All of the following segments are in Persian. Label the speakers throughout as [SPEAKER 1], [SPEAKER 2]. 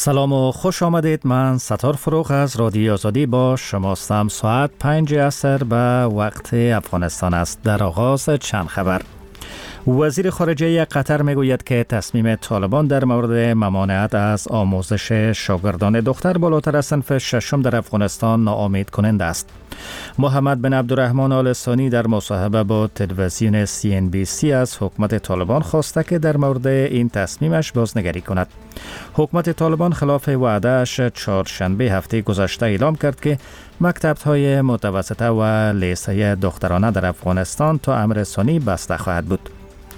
[SPEAKER 1] سلام و خوش آمدید. من ستار فروغ از رادیو آزادی با شماستم. ساعت 5 عصر به وقت افغانستان است. در آغاز چند خبر. وزیر خارجه قطر میگوید که تصمیم طالبان در مورد ممانعت از آموزش شاگردان دختر بالاتر از صنف ششم در افغانستان ناامید کننده است. محمد بن عبدالرحمن آل ثانی در مصاحبه با تلویزیون CNBC از حکومت طالبان خواسته که در مورد این تصمیمش بازنگری کند. حکومت طالبان خلاف وعده‌اش چهارشنبه هفته گذشته اعلام کرد که مکتب‌های متوسطه و لیسه دخترانه در افغانستان تا امر ثانی بسته خواهد بود.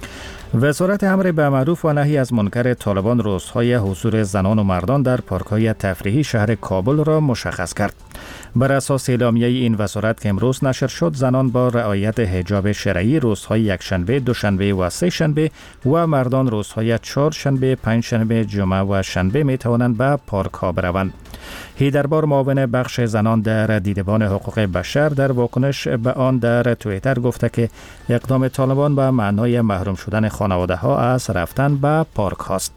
[SPEAKER 1] وزارت امر بالمعروف و نهی از منکر طالبان روزهای حضور زنان و مردان در پارک‌های تفریحی شهر کابل را مشخص کرد. بر اساس اعلامیه این وزارت که امروز نشر شد، زنان با رعایت حجاب شرعی روزهای یکشنبه، دوشنبه و سه شنبه و مردان روزهای چهارشنبه، پنجشنبه، جمعه و شنبه می توانند به پارک‌ها بروند. هیدربار معاون بخش زنان در دیدبان حقوق بشر در واکنش به آن در توییتر گفته که اقدام طالبان به معنای محروم شدن خانواده‌ها از رفتن به پارک هاست.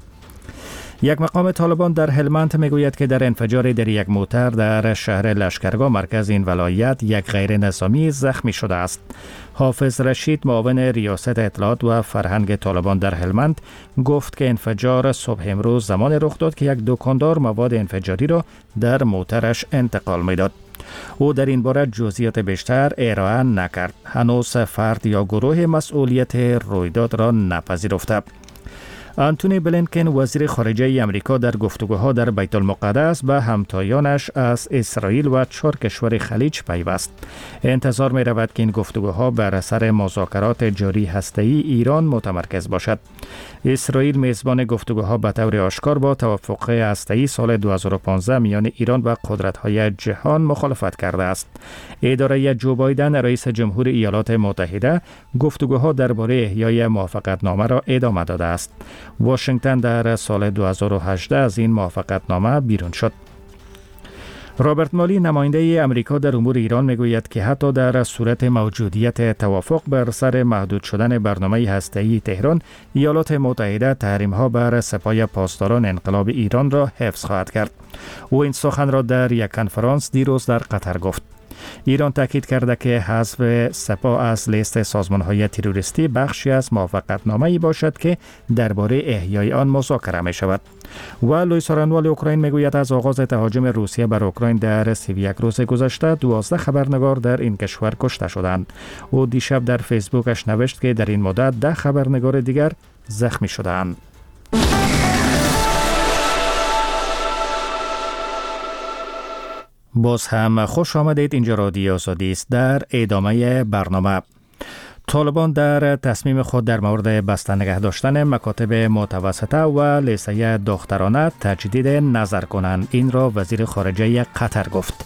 [SPEAKER 1] یک مقام طالبان در هلمند میگوید که در انفجار در یک موتر در شهر لشکرگاه مرکز این ولایت یک غیر نظامی زخمی شده است. حافظ رشید معاون ریاست اطلاعات و فرهنگ طالبان در هلمند گفت که انفجار صبح امروز زمان رخ داد که یک دکاندار مواد انفجاری را در موترش انتقال میداد. او در این باره جزئیات بیشتر ارائه نکرد. هنوز فرد یا گروه مسئولیت رویداد را نپذیرفته. آنتونی بلینکن وزیر خارجه آمریکا در گفتگوها در بیت المقدس به همتایانش از اسرائیل و 4 کشور خلیج پیوست. انتظار می رود که این گفتگوها بر اثر مذاکرات جاری هسته‌ای ایران متمرکز باشد. اسرائیل میزبان گفتگوها به طور آشکار با توافق هسته‌ای سال 2015 میان ایران و قدرت‌های جهان مخالفت کرده است. اداره جو بایدن رئیس جمهور ایالات متحده گفتگوها درباره احیای موافقتنامه را ادامه داده است. واشنگتن در سال 2018 از این موافقتنامه بیرون شد. رابرت مالی نماینده امریکا در امور ایران میگوید که حتی در صورت موجودیت توافق بر سر محدود شدن برنامه هسته‌ای تهران، ایالات متحده تحریم‌ها بر سپاه پاسداران انقلاب ایران را حفظ خواهد کرد. او این سخن را در یک کنفرانس دیروز در قطر گفت. ایران تاکید کرده که حذف سپاه از لیست سازمان‌های تروریستی بخشی از موافقتنامه‌ای باشد که درباره احیای آن مذاکره می‌شود. و لوئیس آرنوال اوکراین میگوید از آغاز تهاجم روسیه بر اوکراین در 31 روز گذشته 12 خبرنگار در این کشور کشته شدند. او دیشب در فیسبوکش نوشت که در این مدت 10 خبرنگار دیگر زخمی شدند. باز هم خوش آمدید. اینجا رادیو آزادی است. در ادامه برنامه، طالبان در تصمیم خود در مورد بسته نگه داشتن مکاتب متوسطه و لیسه دخترانه تجدید نظر کنند. این را وزیر خارجه قطر گفت.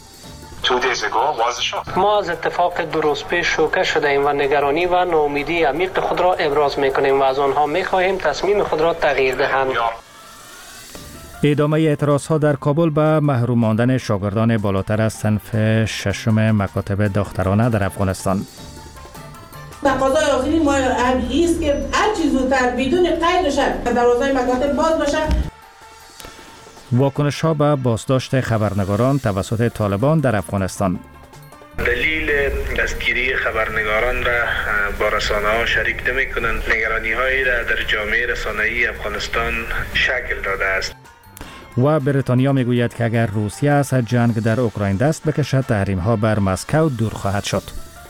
[SPEAKER 2] ما از اتفاق درست پیش شوکه شده ایم و نگرانی و ناامیدی عمیق خود را ابراز می‌کنیم و از آنها می‌خواهیم تصمیم خود را تغییر دهند.
[SPEAKER 1] ادامه اعتراض‌ها در کابل به محروم ماندن شاگردان بالاتر از صنف ششم مکاتب دخترانه در افغانستان.
[SPEAKER 3] تقاضای آخرین ما است که هر چیز زودتر بدون قید و شرط دروازه مکاتب باز بشه.
[SPEAKER 1] واکنش‌ها به بازداشت خبرنگاران توسط طالبان در افغانستان.
[SPEAKER 4] دلیل دستگیری خبرنگاران را با رسانه‌ها شریک نمی‌کنند. نگرانی‌هایی را در جامعه رسانه‌ای افغانستان شکل داده است.
[SPEAKER 1] و بریتانیا میگوید که اگر روسیه از جنگ در اوکراین دست بکشد، تحریم‌ها بر مسکو دور خواهد شد.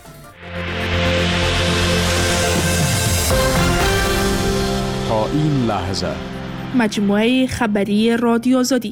[SPEAKER 5] تا این لحظه
[SPEAKER 6] مجموعه خبری رادیو آزادی.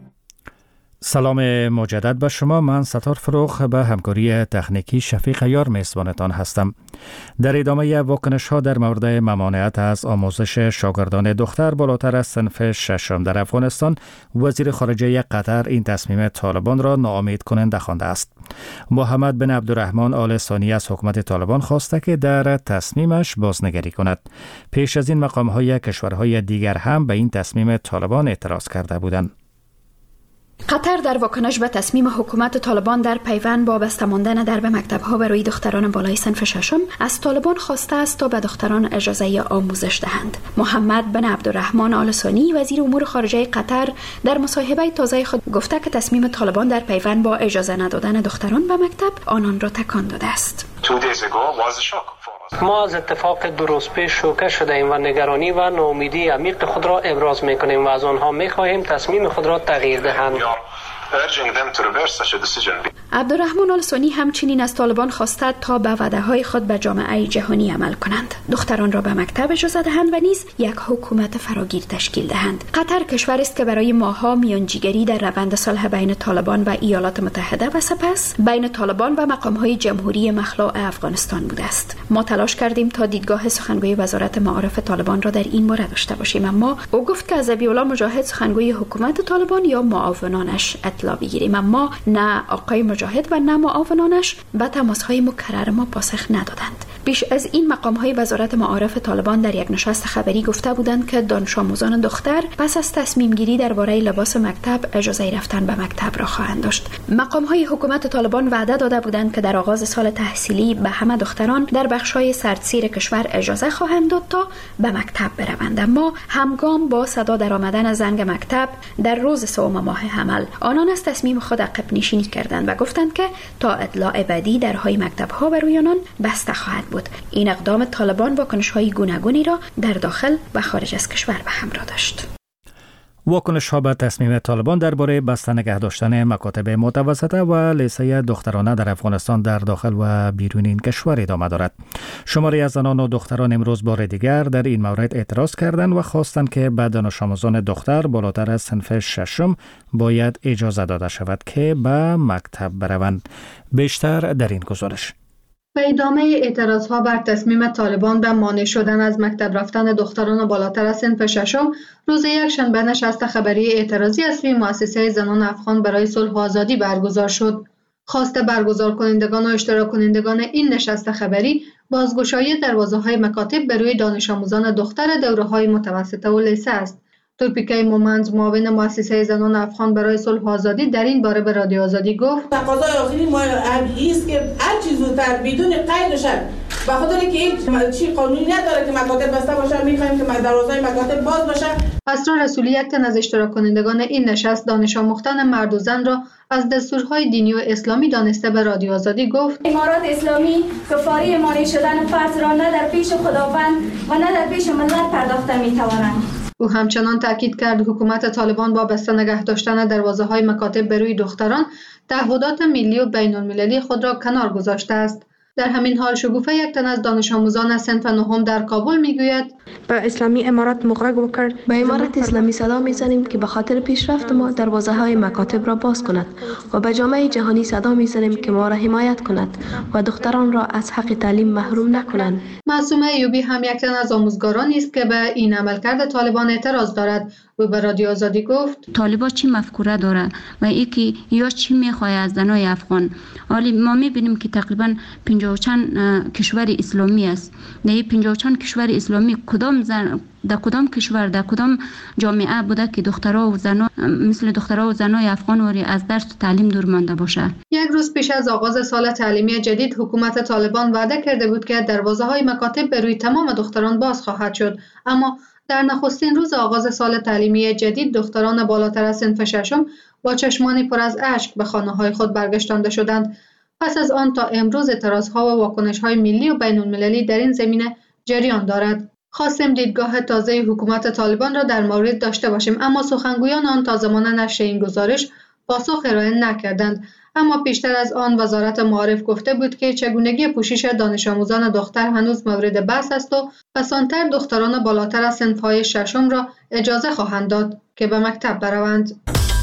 [SPEAKER 1] سلام مجدد به شما. من ستار فروغ به همکاری تکنیکی شفیق یار میزبانتان هستم. در ادامه واکنش‌ها در مورد ممانعت از آموزش شاگردان دختر بالاتر از صنف ششم در افغانستان، وزیر خارجه قطر این تصمیم طالبان را ناامید کننده خوانده است. محمد بن عبدالرحمن آل ثانی از حکومت طالبان خواسته که در تصمیمش بازنگری کند. پیش از این مقام‌های کشورهای دیگر هم به این تصمیم طالبان اعتراض کرده بودند.
[SPEAKER 7] قطر در واکنش به تصمیم حکومت طالبان در پیوند با بسته ماندن درب مکتب‌ها برای دختران بالای صنف ششم از طالبان خواسته است تا به دختران اجازه آموزش دهند. محمد بن عبدالرحمن آل ثانی وزیر امور خارجه قطر در مصاحبه تازه خود گفته که تصمیم طالبان در پیوند با اجازه ندادن دختران به مکتب آنان را تکان داده است.
[SPEAKER 2] ما از اتفاق 2 روز پیش شوکه شده ایم و نگرانی و ناامیدی عمیق خود را ابراز می‌کنیم و از آنها می‌خواهیم تصمیم خود را تغییر دهند.
[SPEAKER 7] عبدالرحمن آل ثانی همچنین از طالبان خواسته تا به وعده‌های خود به جامعه جهانی عمل کنند، دختران را به مکتب اجازه دهند و نیز یک حکومت فراگیر تشکیل دهند. قطر کشوری است که برای ماه‌ها میانجیگری در روند صلح بین طالبان و ایالات متحده و سپس بین طالبان و مقام‌های جمهوری مخلوع افغانستان بوده است. ما تلاش کردیم تا دیدگاه سخنگوی وزارت معارف طالبان را در این باره داشته باشیم، اما او گفت که از ذبیح‌الله مجاهد سخنگوی حکومت طالبان یا معاونانش اطلاع بگیریم، اما نه آقای مجاهد و نه معاونانش به تماس‌های مکرر ما پاسخ ندادند. پیش از این مقام‌های وزارت معارف طالبان در یک نشست خبری گفته بودند که دانش آموزان دختر پس از تصمیم گیری درباره لباس مکتب اجازه رفتن به مکتب را خواهند داشت. مقام‌های حکومت طالبان وعده داده بودند که در آغاز سال تحصیلی به همه دختران در بخش‌های سردسیر کشور اجازه خواهند داد تا به مکتب بروند، اما همگام با صدا درآمدن زنگ مکتب در روز سوم ماه حمل آنان از تصمیم خود عقب نشینی کردند و گفتند که تا اطلاع بعدی درهای مکتب‌ها برای آنان بسته خواهد بود. این اقدام طالبان واکنش‌های گوناگونی را در داخل و خارج از کشور به همراه داشت.
[SPEAKER 1] واکنش‌ها به تصمیم طالبان درباره بسته نگه داشتن مکاتب متوسطه و لیسه دخترانه در افغانستان در داخل و بیرون این کشور ادامه دارد. شماری از زنان و دختران امروز بار دیگر در این مورد اعتراض کردند و خواستند که به دانش آموزان دختر بالاتر از صنف ششم باید اجازه داده شود که به مکتب بروند. بیشتر در این گزارش.
[SPEAKER 8] به ادامه اعتراضها بر تصمیم طالبان به مانع شدن از مکتب رفتن دختران بالاتر از صنف ششم، روز یکشنبه نشست خبری اعتراضی از سوی مؤسسه زنان افغان برای صلح و آزادی برگزار شد. خواست برگزار کنندگان و اشتراک کنندگان این نشست خبری بازگشایی دروازه‌های مکاتب به روی دانش آموزان دختر دوره‌های متوسطه و لیسه است. توپیکای مومند، معاون مؤسسه زنان افغان برای صلح و آزادی، در این باره به رادیو آزادی گفت:
[SPEAKER 3] تقاضای آخری ما است که هر چیز زودتر بدون قید بشه، به خاطر که هیچ قانونی نداره که مکاتب بسته باشه، می‌خوایم که دروازه‌های مکاتب باز باشه.
[SPEAKER 8] اسرار رسولی، یک تن از اشتراک کنندگان این نشست، دانش آموختن مرد و زن را از دستورهای دینی و اسلامی دانسته به رادیو آزادی گفت:
[SPEAKER 9] امارات اسلامی کفاری مانع شدن فرض را نه در پیش خداوند و نه در پیش ملت پرداخته می‌توانند.
[SPEAKER 8] او همچنان تاکید کرد حکومت طالبان با بسته نگه داشتن دروازه‌های مکاتب به روی دختران تعهدات ملی و بین‌المللی خود را کنار گذاشته است. در همین حال شگوفه، یک تن از دانش آموزان صنف نهم در کابل میگوید:
[SPEAKER 10] به اسلامی امارات مغرق کرد. به امارات اسلامی صدا میزنیم که به خاطر پیشرفت ما دروازه‌های مکاتب را باز کند و به جامعه جهانی صدا میزنیم که ما را حمایت کند و دختران را از حق تعلیم محروم نکنند.
[SPEAKER 8] معصومه ایوبی هم یک تن از آموزگارانی است که به این عملکرد طالبان اعتراض دارد. و به رادیو آزادی گفت:
[SPEAKER 11] طالبان چی مفکوره داره و اینکه یا چی میخواد از زنای افغان. حالا ما میبینیم که تقریبا 50 چند کشور اسلامی است. در این 50 چند کشور اسلامی کدام زن در کدام کشور در کدام جامعه بوده که دخترها و زنها مثل دخترها و زنای افغان وری از درس و تعلیم دور مانده باشه؟
[SPEAKER 8] یک روز پیش از آغاز سال تعلیمی جدید، حکومت طالبان وعده کرده بود که دروازه‌های مکاتب به روی تمام دختران باز خواهد شد، اما در نخستین روز آغاز سال تعلیمی جدید، دختران بالاتر از صنف ششم با چشمانی پر از اشک به خانه‌های خود برگشتانده شدند. پس از آن تا امروز اعتراض‌ها و واکنش‌های ملی و بین‌المللی در این زمینه جریان دارد. خواستیم دیدگاه تازه حکومت طالبان را در مورد داشته باشیم، اما سخنگویان آن تا زمان نشر این گزارش پاسخ ارائه نکردند. اما پیشتر از آن وزارت معارف گفته بود که چگونگی پوشش دانش آموزان دختر هنوز مورد بحث است و پسانتر دختران بالاتر از صنف‌های ششم را اجازه خواهند داد که به مکتب بروند.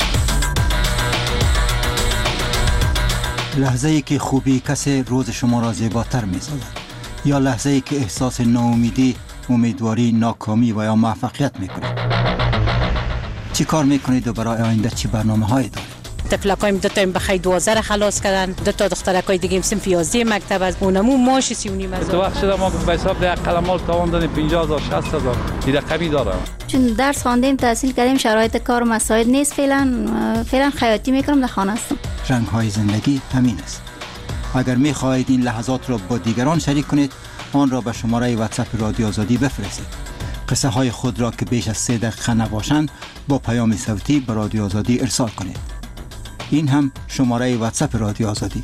[SPEAKER 12] لحظه‌ای که خوبی کسی روز شما را زیباتر می‌سازد، یا لحظه‌ای که احساس ناامیدی، امیدواری، ناکامی و یا موفقیت می‌کنید. چی کار می‌کنید و برای آینده چی برنامه‌هایی دارید؟
[SPEAKER 13] تفلکایم دو تا بخای 12 خلاص کردن، دو تا دخترکای دیگه صنف 11 مکتب از اونمو ماش 3.5 هزار.
[SPEAKER 14] تو وقت شده ما به حساب ده قلمال تاوان دادیم 50000 60000 این رقمی داره.
[SPEAKER 15] چون درس خواندیم تحصیل کردیم شرایط کار مساعد نیست، فعلا خیاطی میکنم در خانه هستم.
[SPEAKER 12] رنگ های زندگی همین است. اگر می خواهید این لحظات را با دیگران شریک کنید آن را به شماره واتساپ رادیو آزادی بفرستید. قصه های خود را که بیش از 3 دقیقه نباشند با پیام صوتی به رادیو آزادی ارسال کنید. این هم شماره واتساپ رادیو آزادی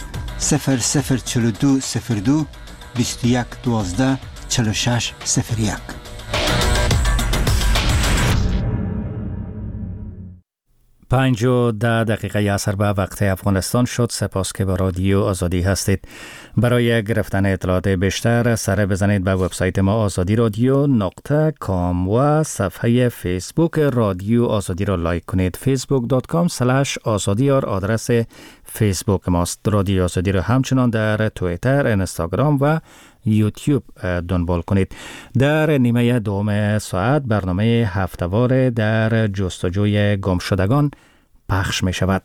[SPEAKER 12] 004202 21 12 46 01.
[SPEAKER 1] پنج و 10 دقیقه عصر به وقت افغانستان شد. سپاس که با رادیو آزادی هستید. برای گرفتن اطلاعات بیشتر سر بزنید به وبسایت ما azadiradyo.com و صفحه فیسبوک رادیو آزادی را لایک کنید. facebook.com/azadi آدرس فیسبوک ماست. رادیو آزادی را همچنان در توییتر، اینستاگرام و یوتیوب دنبال کنید. در نیمه دوم ساعت برنامه هفته‌وار در جستجوی گمشدگان پخش می شود.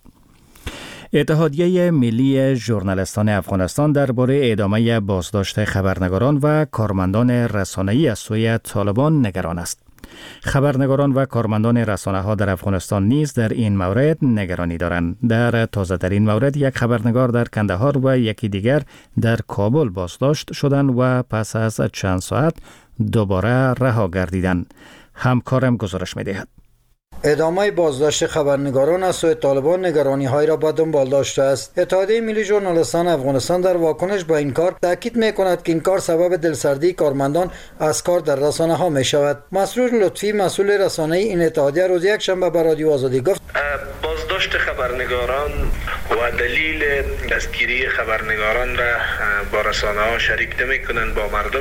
[SPEAKER 1] اتحادیه ملی ژورنالیستان افغانستان درباره ادامه بازداشت خبرنگاران و کارمندان رسانه‌ای از سوی طالبان نگران است. خبرنگاران و کارمندان رسانه‌ها در افغانستان نیز در این مورد نگرانی دارند. در تازه‌ترین مورد یک خبرنگار در کندهار و یکی دیگر در کابل بازداشت شدند و پس از چند ساعت دوباره رها گردیدند. همکارم گزارش می‌دهد.
[SPEAKER 16] ادامه بازداشت خبرنگاران از سوی طالبان نگرانی‌های را به دنبال داشته است. اتحادیه ملی ژورنالیستان افغانستان در واکنش به این کار تاکید می‌کند که این کار سبب دلسردی کارمندان از کار در رسانه‌ها می‌شود. مسرور لطفی مسئول رسانه‌ای این اتحادیه روز یکشنبه به رادیو آزادی گفت
[SPEAKER 4] بازداشت خبرنگاران و دلیل دستگیری خبرنگاران را با رسانه‌ها شریک نمی‌کنند، با مردم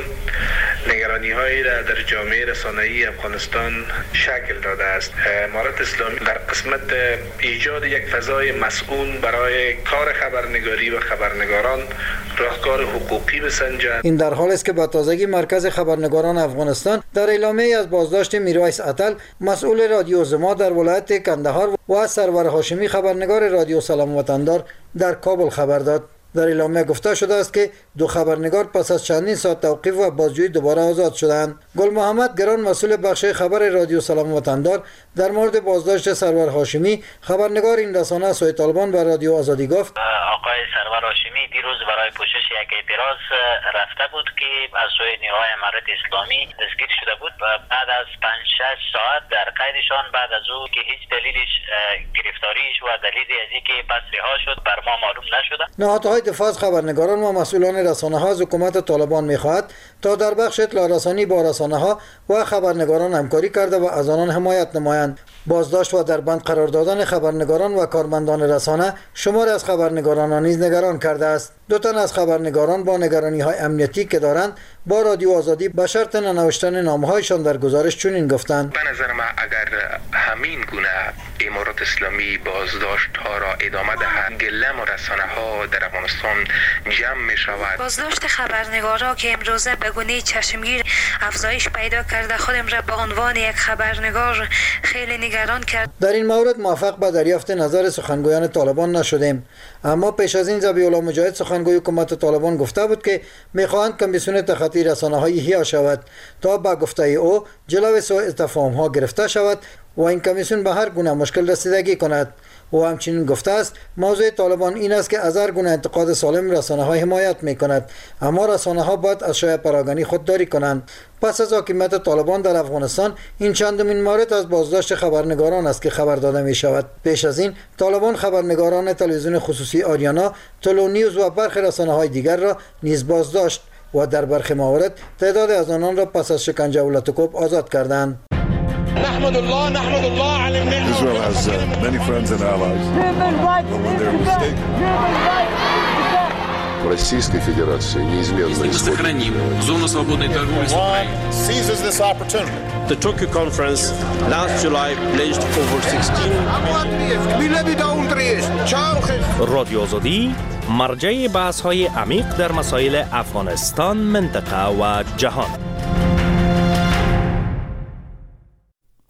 [SPEAKER 4] نگرانی‌هایی را در جامعه رسانه‌ای افغانستان شکل داده است. امارت اسلامی در قسمت ایجاد یک فضای مسئول برای کار خبرنگاری و خبرنگاران راهکار حقوقی بسنجد.
[SPEAKER 16] این در حالی است که با تازگی مرکز خبرنگاران افغانستان در اعلامیه از بازداشت میرویس عطل مسئول رادیو زما در ولایت کندهار و سرور هاشمی خبرنگار رادیو سلام وطندار در کابل خبر داد. در اعلامیه گفته شده است که دو خبرنگار پس از چندین ساعت توقیف و بازجویی دوباره آزاد شدند. گل محمد گران مسئول بخش خبر رادیو سلام وطندار در مورد بازداشت سرور هاشمی خبرنگار این رسانه سوی طالبان به رادیو آزادی گفت
[SPEAKER 17] آقای سرور هاشمی دیروز برای پوشش یک اعتراض رفته بود که از سوی نیروهای امارت اسلامی دستگیر شده بود و بعد از 5-6 ساعت در قیدشان بعد از او که هیچ دلیلش گرفتاریش و دلیلی از اینکه پس رها شد بر ما معلوم نشده.
[SPEAKER 16] نهادهای دفاع از خبرنگاران و مسئولان رسانه‌ها از حکومت طالبان می‌خواهد تا در بخش اطلاع رسانی با رسانه‌ها و خبرنگاران همکاری کرده و از آنان حمایت نمایند. بازداشت و در بند قرار دادن خبرنگاران و کارمندان رسانه شمار از خبرنگاران نیز نگران کرده است. دو تن از خبرنگاران با نگرانی‌های امنیتی که دارند با رادیو آزادی به شرط ننوشتن نامه‌هایشان در گزارش چنین گفتند:
[SPEAKER 18] به نظر من اگر همین گونه امارات اسلامی بازداشت‌ها را ادامه دهد گلم و رسانه‌ها در افغانستان جمع می‌شود.
[SPEAKER 19] بازداشت خبرنگارا که امروزه به گونه چشمگیر افزایش پیدا کرده خودم را به عنوان یک خبرنگار خیلی نگران کرد.
[SPEAKER 16] در این مورد موفق به دریافت نظر سخنگویان طالبان نشدیم، اما پیش از این ذبیح الله مجاهد سخنگوی حکومت طالبان گفته بود که می‌خواهند کمیسیون تخطی رسانه‌های احیا شود تا به گفته او جلوی سوء تفاهم‌ها گرفته شود و این کمیسیون به هر گونه مشکل رسیدگی کند. او همچنین گفته است موضوع طالبان این است که از هر گونه انتقاد سالم رسانه‌ها حمایت می‌کند، اما رسانه‌ها باید از شایع پراگانی خودداری کنند. پس از حاکمیت طالبان در افغانستان این چندمین مورد از بازداشت خبرنگاران است که خبر داده می‌شود. پیش از این طالبان خبرنگاران تلویزیون خصوصی آریانا، تلو نیوز و برخی رسانه‌های دیگر را نیز بازداشت و در برخی موارد تعداد از آنان را پس از شکنجه و لطکوب آزاد کردند.
[SPEAKER 20] نحمد الله على Israel has many friends and allies. When they're mistaken.
[SPEAKER 21] Российской Федерации неизменно
[SPEAKER 22] сохраним зону свободной торговли с Украиной.
[SPEAKER 20] Seizes this opportunity.
[SPEAKER 23] The Tokyo conference last July pledged over 16
[SPEAKER 24] رادیو آزادی مرجع بحث‌های عمیق در مسائل افغانستان، منطقه و جهان.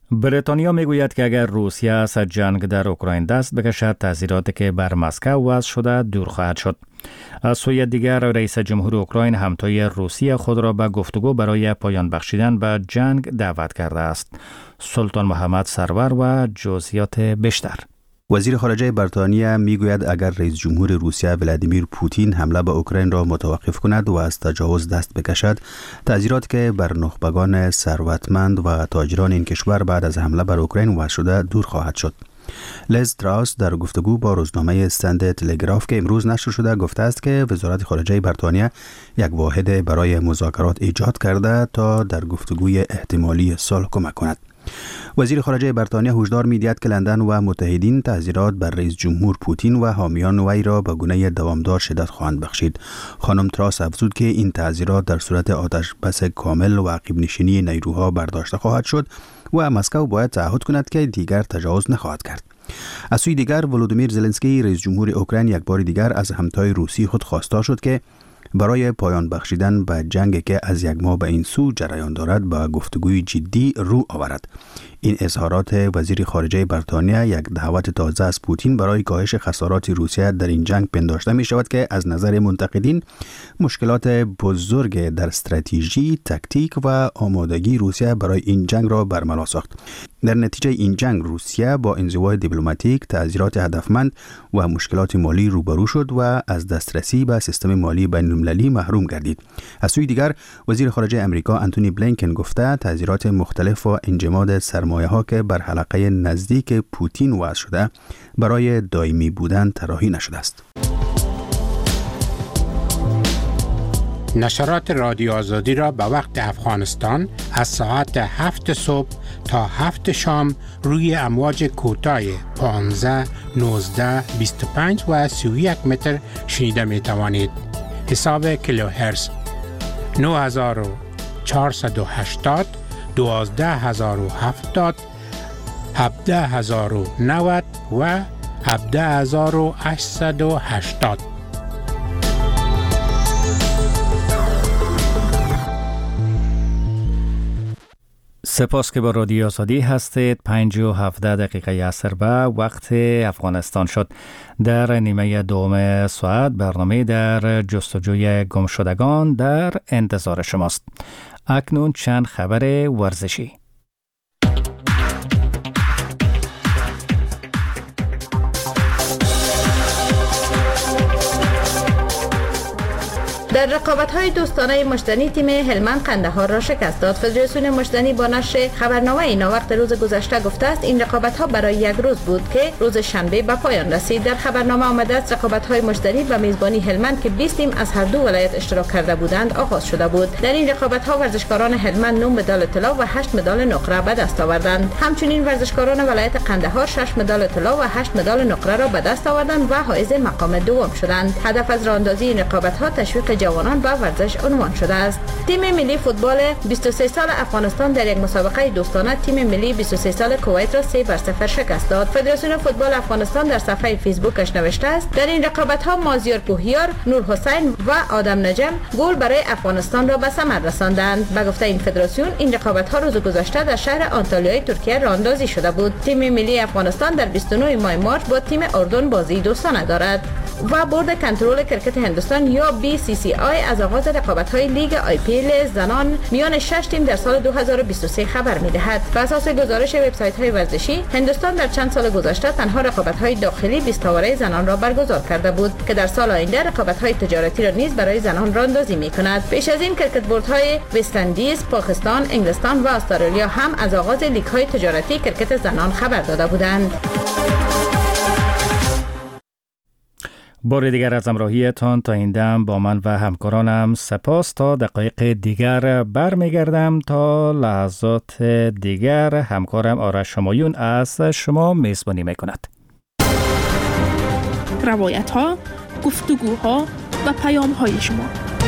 [SPEAKER 1] بریتانیا میگوید که اگر روسیه از جنگ در اوکراین دست بکشد، تعزیراتی که بر مسکو وضع شده دور خواهد شد. از سوی دیگر رئیس جمهور اوکراین همتای روسیه خود را به گفتگو برای پایان بخشیدن به جنگ دعوت کرده است. سلطان محمد سرور و جزئیات بیشتر.
[SPEAKER 2] وزیر خارجه بریتانیا میگوید اگر رئیس جمهور روسیه ولادیمیر پوتین حمله به اوکراین را متوقف کند و از تجاوز دست بکشد، تعزیراتی که بر نخبگان ثروتمند و تاجران این کشور بعد از حمله بر اوکراین وضع شده دور خواهد شد. لیز تراس در گفتگو با روزنامه استند تلگراف که امروز نشر شده گفته است که وزارت خارجه بریتانیا یک واحد برای مذاکرات ایجاد کرده تا در گفتگوی احتمالی صلح کمک کند. وزیر خارجه بریتانیا هشدار می‌دهد که لندن و متحدین تعزیرات بر رئیس جمهور پوتین و حامیان وی را به گونه دوامدار شدت خواهند بخشید. خانم تراس افزود که این تعزیرات در صورت آتش بس کامل و عقب نشینی نیروها برداشته خواهد شد و مسکو باید تعهد کند که دیگر تجاوز نخواهد کرد. از سوی دیگر ولودیمیر زلنسکی رئیس جمهور اوکراین یک بار دیگر از همتای روسی خود خواستار شد که برای پایان بخشیدن به جنگی که از یک ماه به این سو جریان دارد به گفتگوی جدی رو آورد. این اظهارات وزیر خارجه بریتانیا یک دعوت تازه از پوتین برای کاهش خسارات روسیه در این جنگ پنداشته می شود که از نظر منتقدین مشکلات بزرگ در استراتژی، تاکتیک و آمادگی روسیه برای این جنگ را برملا ساخت. در نتیجه این جنگ روسیه با انزوای دیپلماتیک، تعزیرات هدفمند و مشکلات مالی روبرو شد و از دسترسی به سیستم مالی بین‌المللی محروم گردید. از سوی دیگر وزیر خارجه امریکا آنتونی بلینکن گفته تعزیرات مختلف و انجماد سرمایه‌ها که بر حلقه نزدیک پوتین وضع شده برای دائمی بودن طراحی نشده است.
[SPEAKER 5] نشرات رادیو آزادی را به وقت افغانستان از ساعت 7 صبح تا 7 شام روی امواج کوتاه 15، 19، 25 و 31 متر شنیده می توانید. حساب کیلوهرتز 9480، 12070، 17090 و 17880.
[SPEAKER 1] سپاس که با رادیو آزادی هستید. 5:17 دقیقه عصر به وقت افغانستان شد. در نیمه دوم ساعت برنامه در جستجوی گمشدگان در انتظار شماست. اکنون چند خبر ورزشی.
[SPEAKER 6] در رقابت‌های دوستانه مشتنی تیم هلمند قندهار را شکست داد. فدراسیون مشتنی با نشر خبرنامه اینا وقت روز گذشته گفته است این رقابت‌ها برای یک روز بود که روز شنبه به پایان رسید. در خبرنامه آمده است رقابت‌های مشتنی به میزبانی هلمند که 20 تیم از هر دو ولایت اشتراک کرده بودند آغاز شده بود. در این رقابت‌ها ورزشکاران هلمند 9 مدال طلا و 8 مدال نقره به دست آوردند. همچنین ورزشکاران ولایت قندهار 6 مدال طلا و 8 مدال نقره را به دست آوردند و حائز مقام دوم شدند. هدف از راهاندازی این رقابت‌ها تشویق جوانان به ورزش عنوان شده است. تیم ملی فوتبال 23 سال افغانستان در یک مسابقه دوستانه تیم ملی 23 سال کویت را 3-0 شکست داد. فدراسیون فوتبال افغانستان در صفحه فیسبوکش نوشته است در این رقابت‌ها مازیار کوهیار، نور حسین و آدم نجم گل برای افغانستان را به ثمر رساندند. به گفته این فدراسیون این رقابت‌ها روز گذشته در شهر آنتالیای ترکیه راهاندازی شده بود. تیم ملی افغانستان در 29 ماه مارچ با تیم اردن بازی دوستانه دارد. و بورد کنترل کرکت هندوستان یا BCCI از آغاز رقابت‌های لیگ IPL زنان میان 6 تیم در سال 2023 خبر می‌دهد. بر اساس گزارش وبسایت‌های ورزشی، هندوستان در چند سال گذشته تنها رقابت‌های داخلی 20 تاوره زنان را برگزار کرده بود که در سال آینده رقابت‌های تجارتی را نیز برای زنان راهاندازی می‌کند. پیش از این کرکت بوردهای وست اندیز، پاکستان، انگلستان و استرالیا هم از آغاز لیگ‌های تجارتی کرکت زنان خبر داده بودند.
[SPEAKER 1] بار دیگر از همراهیتان تا این دم با من و همکارانم سپاس. تا دقایق دیگر برمیگردم. تا لحظات دیگر همکارم آرش همایون از شما میزبانی میکند.
[SPEAKER 7] روایت ها، گفتگوها و پیام های شما.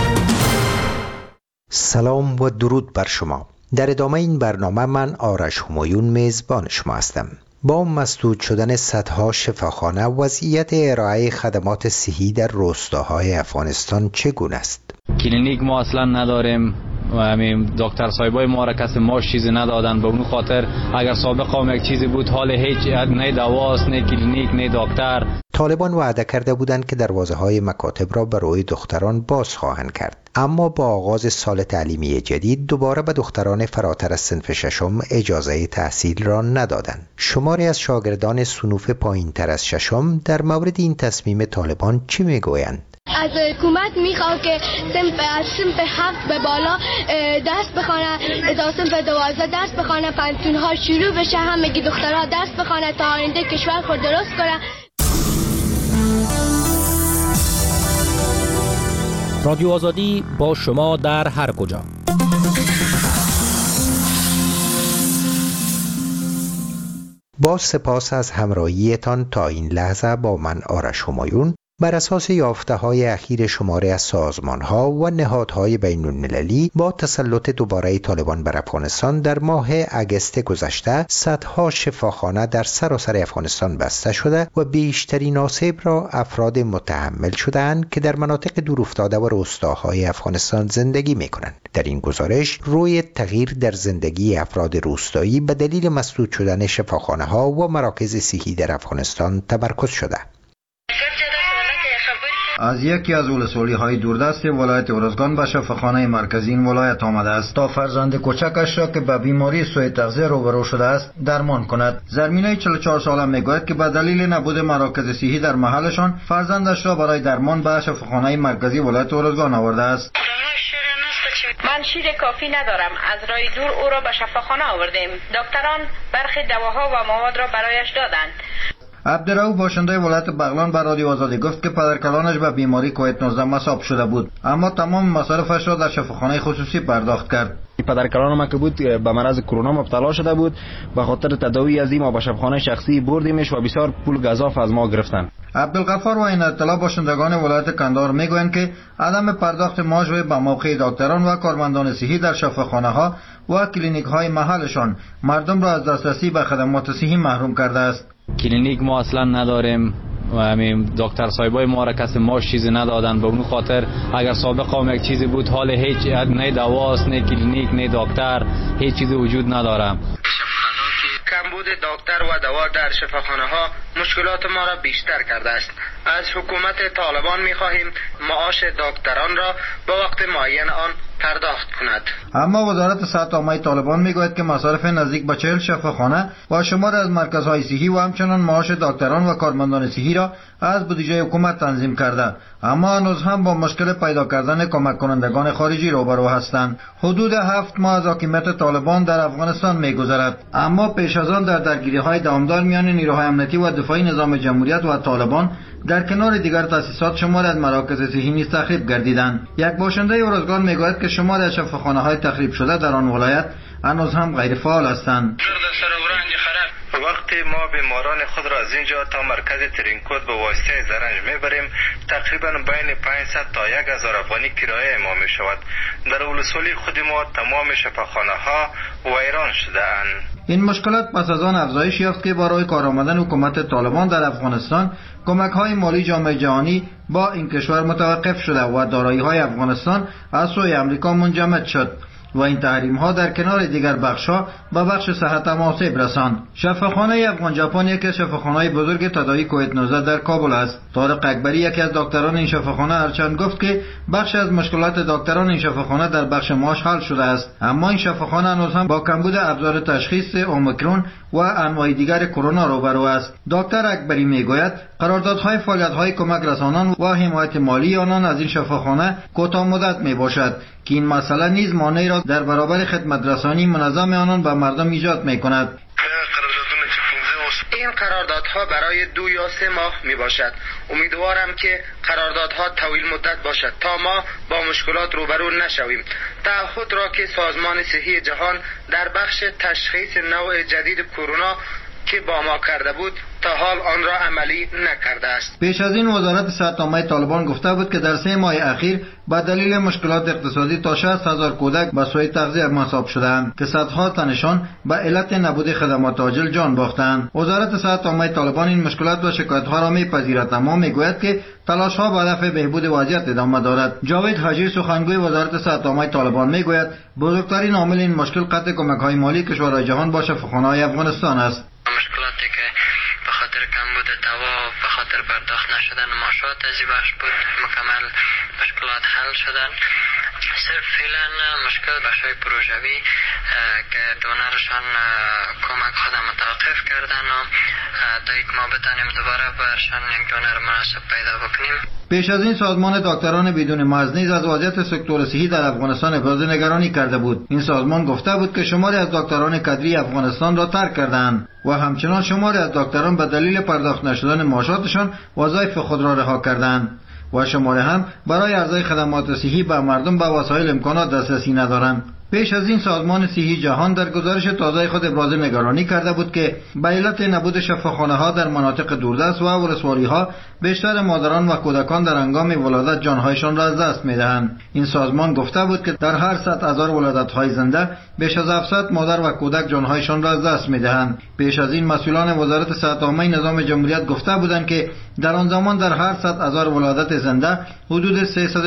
[SPEAKER 25] سلام و درود بر شما. در ادامه این برنامه من آرش همایون میزبان شما هستم. با مسدود شدن صدها شفاخانه وضعیت ارائه خدمات صحی در روستاهای افغانستان چگونه است؟
[SPEAKER 26] کلینیک ما اصلا نداریم
[SPEAKER 14] همین دکتر صاحبای ما را کسی ماش چیزی ندادن. به اون خاطر اگر سابق هم یک چیزی بود حال هیچ نه دواست نه کلینیک نه دکتر.
[SPEAKER 25] طالبان وعده کرده بودند که دروازه‌های مکاتب را برای دختران باز خواهند کرد، اما با آغاز سال تعلیمی جدید دوباره به دختران فراتر از صنف ششم اجازه تحصیل را ندادند. شماری از شاگردان صنوف پایین‌تر از ششم در مورد این تصمیم طالبان چی میگویند؟
[SPEAKER 3] از حکومت میخواد که از صنف 7 به بالا درس بخونه، تا صنف 12 درس بخونه، پنتون‌ها شروع بشه، همگی دخترها درس بخونه تا آینده کشور خود درست کنه.
[SPEAKER 24] رادیو آزادی با شما در هر کجا.
[SPEAKER 25] با سپاس از همراهیتان تا این لحظه با من آرش همایون بر اساس یافته‌های اخیر شماری از سازمان‌ها و نهادهای بین‌المللی با تسلط دوباره طالبان بر افغانستان در ماه اگست گذشته صدها شفاخانه در سراسر افغانستان بسته شده و بیشترین آسیب را افراد متحمل شده‌اند که در مناطق دورافتاده و روستاهای افغانستان زندگی می‌کنند. در این گزارش روی تغییر در زندگی افراد روستایی به دلیل مسدود شدن شفاخانه‌ها و مراکز صحی در افغانستان تمرکز شده.
[SPEAKER 16] از یکی از ولسوالی‌های دوردست ولایت ارزگان به شفاخانه مرکزی این ولایت آمده است تا فرزند کوچکش را که به بیماری سوء تغذیه روبرو شده است درمان کند. زرمینه 44 ساله میگوید که به دلیل نبود مراکز صحی در محلشان فرزندش را برای درمان به شفاخانه مرکزی ولایت ارزگان آورده است.
[SPEAKER 6] من شیر کافی ندارم. از راه دور او را به شفاخانه آوردیم. دکتران برخی دواها و مواد را برایش دادند.
[SPEAKER 16] عبدالرؤوف باشنده ولایت بغلان به رادیو آزادی گفت که پدرکلانش به بیماری کووید 19 مصاب شده بود، اما تمام مصارفش را در شفاخانه خصوصی پرداخت کرد.
[SPEAKER 8] پدرکلان ما که بود به مرض کرونا مبتلا شده بود، به خاطر تداوی از این ما به شفاخانه شخصی بردیمش و بسیار پول گزاف از ما گرفتن.
[SPEAKER 16] عبدالغفار و این اطلاع باشندگان ولایت کندهار میگویند که عدم پرداخت ماژ به موقع دکتران و کارمندان صحی در شفاخانه ها و کلینیک های محلشان مردم را از دسترسی به خدمات صحی محروم کرده است.
[SPEAKER 14] کلینیک ما اصلا نداریم و همین دکتر صاحبای ما را کسی ماش چیزی ندادن. به اون خاطر اگر سابق هم یک چیزی بود حال هیچ نه دواست نه کلینیک نه دکتر هیچ چیزی وجود نداره.
[SPEAKER 9] کمبود دکتر و دوا در شفاخانه ها مشکلات ما را بیشتر کرده است. از حکومت طالبان می خواهیم معاش دکتران را به وقت معین آن پرداخت کند.
[SPEAKER 16] اما وزارت صحت عامه طالبان میگوید که مصارف نزدیک به 40 شفاخانه و شمار از مرکزهای صحی و همچنان معاش دکتران و کارمندان صحی را از بودجه حکومت تنظیم کرده، اما هنوز هم با مشکل پیدا کردن کمک کنندگان خارجی روبرو هستند. حدود 7 ماه از حاکمیت طالبان در افغانستان میگذرد، اما پیش از آن در درگیری‌های دوامدار میان نیروهای امنیتی و دفاعی نظام جمهوریت و طالبان در کنار دیگر تأسیسات شمار از مراکز صحی نیز تخریب گردیدند. یک باشنده ارزگان میگوید که شمار از شفاخانه‌های تخریب شده در آن ولایت هنوز هم غیر فعال هستند.
[SPEAKER 4] وقتی ما بیماران خود را از اینجا تا مرکز ترینکوت به واسطه زرنج میبریم تقریبا بین 500 تا 1000 افغانی کرایه ما می شود. در ولسوالی خود ما تمام شفاخانه ها ویران شده اند.
[SPEAKER 16] این مشکلات پس از آن افزایش یافت که برای کار آمدن حکومت طالبان در افغانستان کمک های مالی جامعه جهانی با این کشور متوقف شده و دارایی های افغانستان از سوی امریکا منجمد شد و این تحریم ها در کنار دیگر بخش ها به بخش صحت هم آسیب رساند. شفاخانه افغان ژاپن یکی از شفاخانه‌های بزرگ تداوی کووید 19 در کابل است. طارق اکبری یکی از دکتران این شفاخانه هرچند گفت که بخش از مشکلات دکتران این شفاخانه در بخش معاش حل شده است، اما این شفاخانه هنوز هم با کمبود ابزار تشخیص اومیکرون و انواع دیگر کرونا روبرو است. دکتر اکبری میگوید قراردادهای فعالیت‌های کمک رسانان و حمایت مالی آنان از این شفاخانه کوتاه مدت میباشد که این مسئله نیز مانعی را در برابر خدمت رسانی منظم آنان به مردم ایجاد میکند.
[SPEAKER 9] این قراردادها برای 2 یا 3 ماه می باشد. امیدوارم که قراردادها طویل مدت باشد تا ما با مشکلات روبرو نشویم. تعهد را که سازمان صحی جهان در بخش تشخیص نوع جدید کرونا که با ما کرده بود تا حال آن را عملی نکرده است.
[SPEAKER 16] پیش از این وزارت صحت عامه طالبان گفته بود که در 3 ماه اخیر با دلیل مشکلات اقتصادی تا 60,000 کودک به سوی تغذیه مصاب شدند که صدها تنشان به علت نبود خدمات عاجل جان باختند. وزارت صحت عامه طالبان این مشکلات و شکایت‌ها را می‌پذیرد، اما می‌گوید که تلاش‌ها به دفع بهبود وضعیت ادامه دارد. جاوید حاجی سخنگوی وزارت صحت عامه طالبان می‌گوید بزرگترین عامل این مشکل قطع کمک‌های مالی کشورهای جهان با شفاخانه‌های افغانستان است.
[SPEAKER 10] مشکلاتی که به خاطر کمبود دوا، به خاطر پرداخت نشدن معاشات از این بخش بود، مکمل مشکلات حل شدن. صرف فعلا مشکل بخشای پروژوی که دونرشان کمک خود متوقف کردن و تا یک ما بتانیم دوباره برشان یک دونر مناسب پیدا بکنیم.
[SPEAKER 16] پیش از این سازمان دکتران بدون مرز نیز از وضعیت سکتور صحی در افغانستان ابراز نگرانی کرده بود. این سازمان گفته بود که شماری از دکتران کادری افغانستان را ترک کردند و همچنان شماری از دکتران به دلیل پرداخت نشدن معاشاتشان وظایف خود را رها کردند و شماری هم برای ارائه خدمات صحی به مردم به وسایل امکانات دسترسی ندارند. پیش از این سازمان صحی جهان در گزارش تازه خود ابراز نگرانی کرده بود که به علت نبود شفاخانه‌ها در مناطق دوردست و ولسوالی‌ها بیشتر مادران و کودکان در هنگام ولادت جانهایشان را از دست می‌دهند. این سازمان گفته بود که در هر 100,000 ولادت‌های زنده بیش از 700 مادر و کودک جانهایشان را از دست می‌دهند. پیش از این مسئولان وزارت صحت عامه نظام جمهوریت گفته بودند که در آن زمان در هر 100,000 ولادت زنده حدود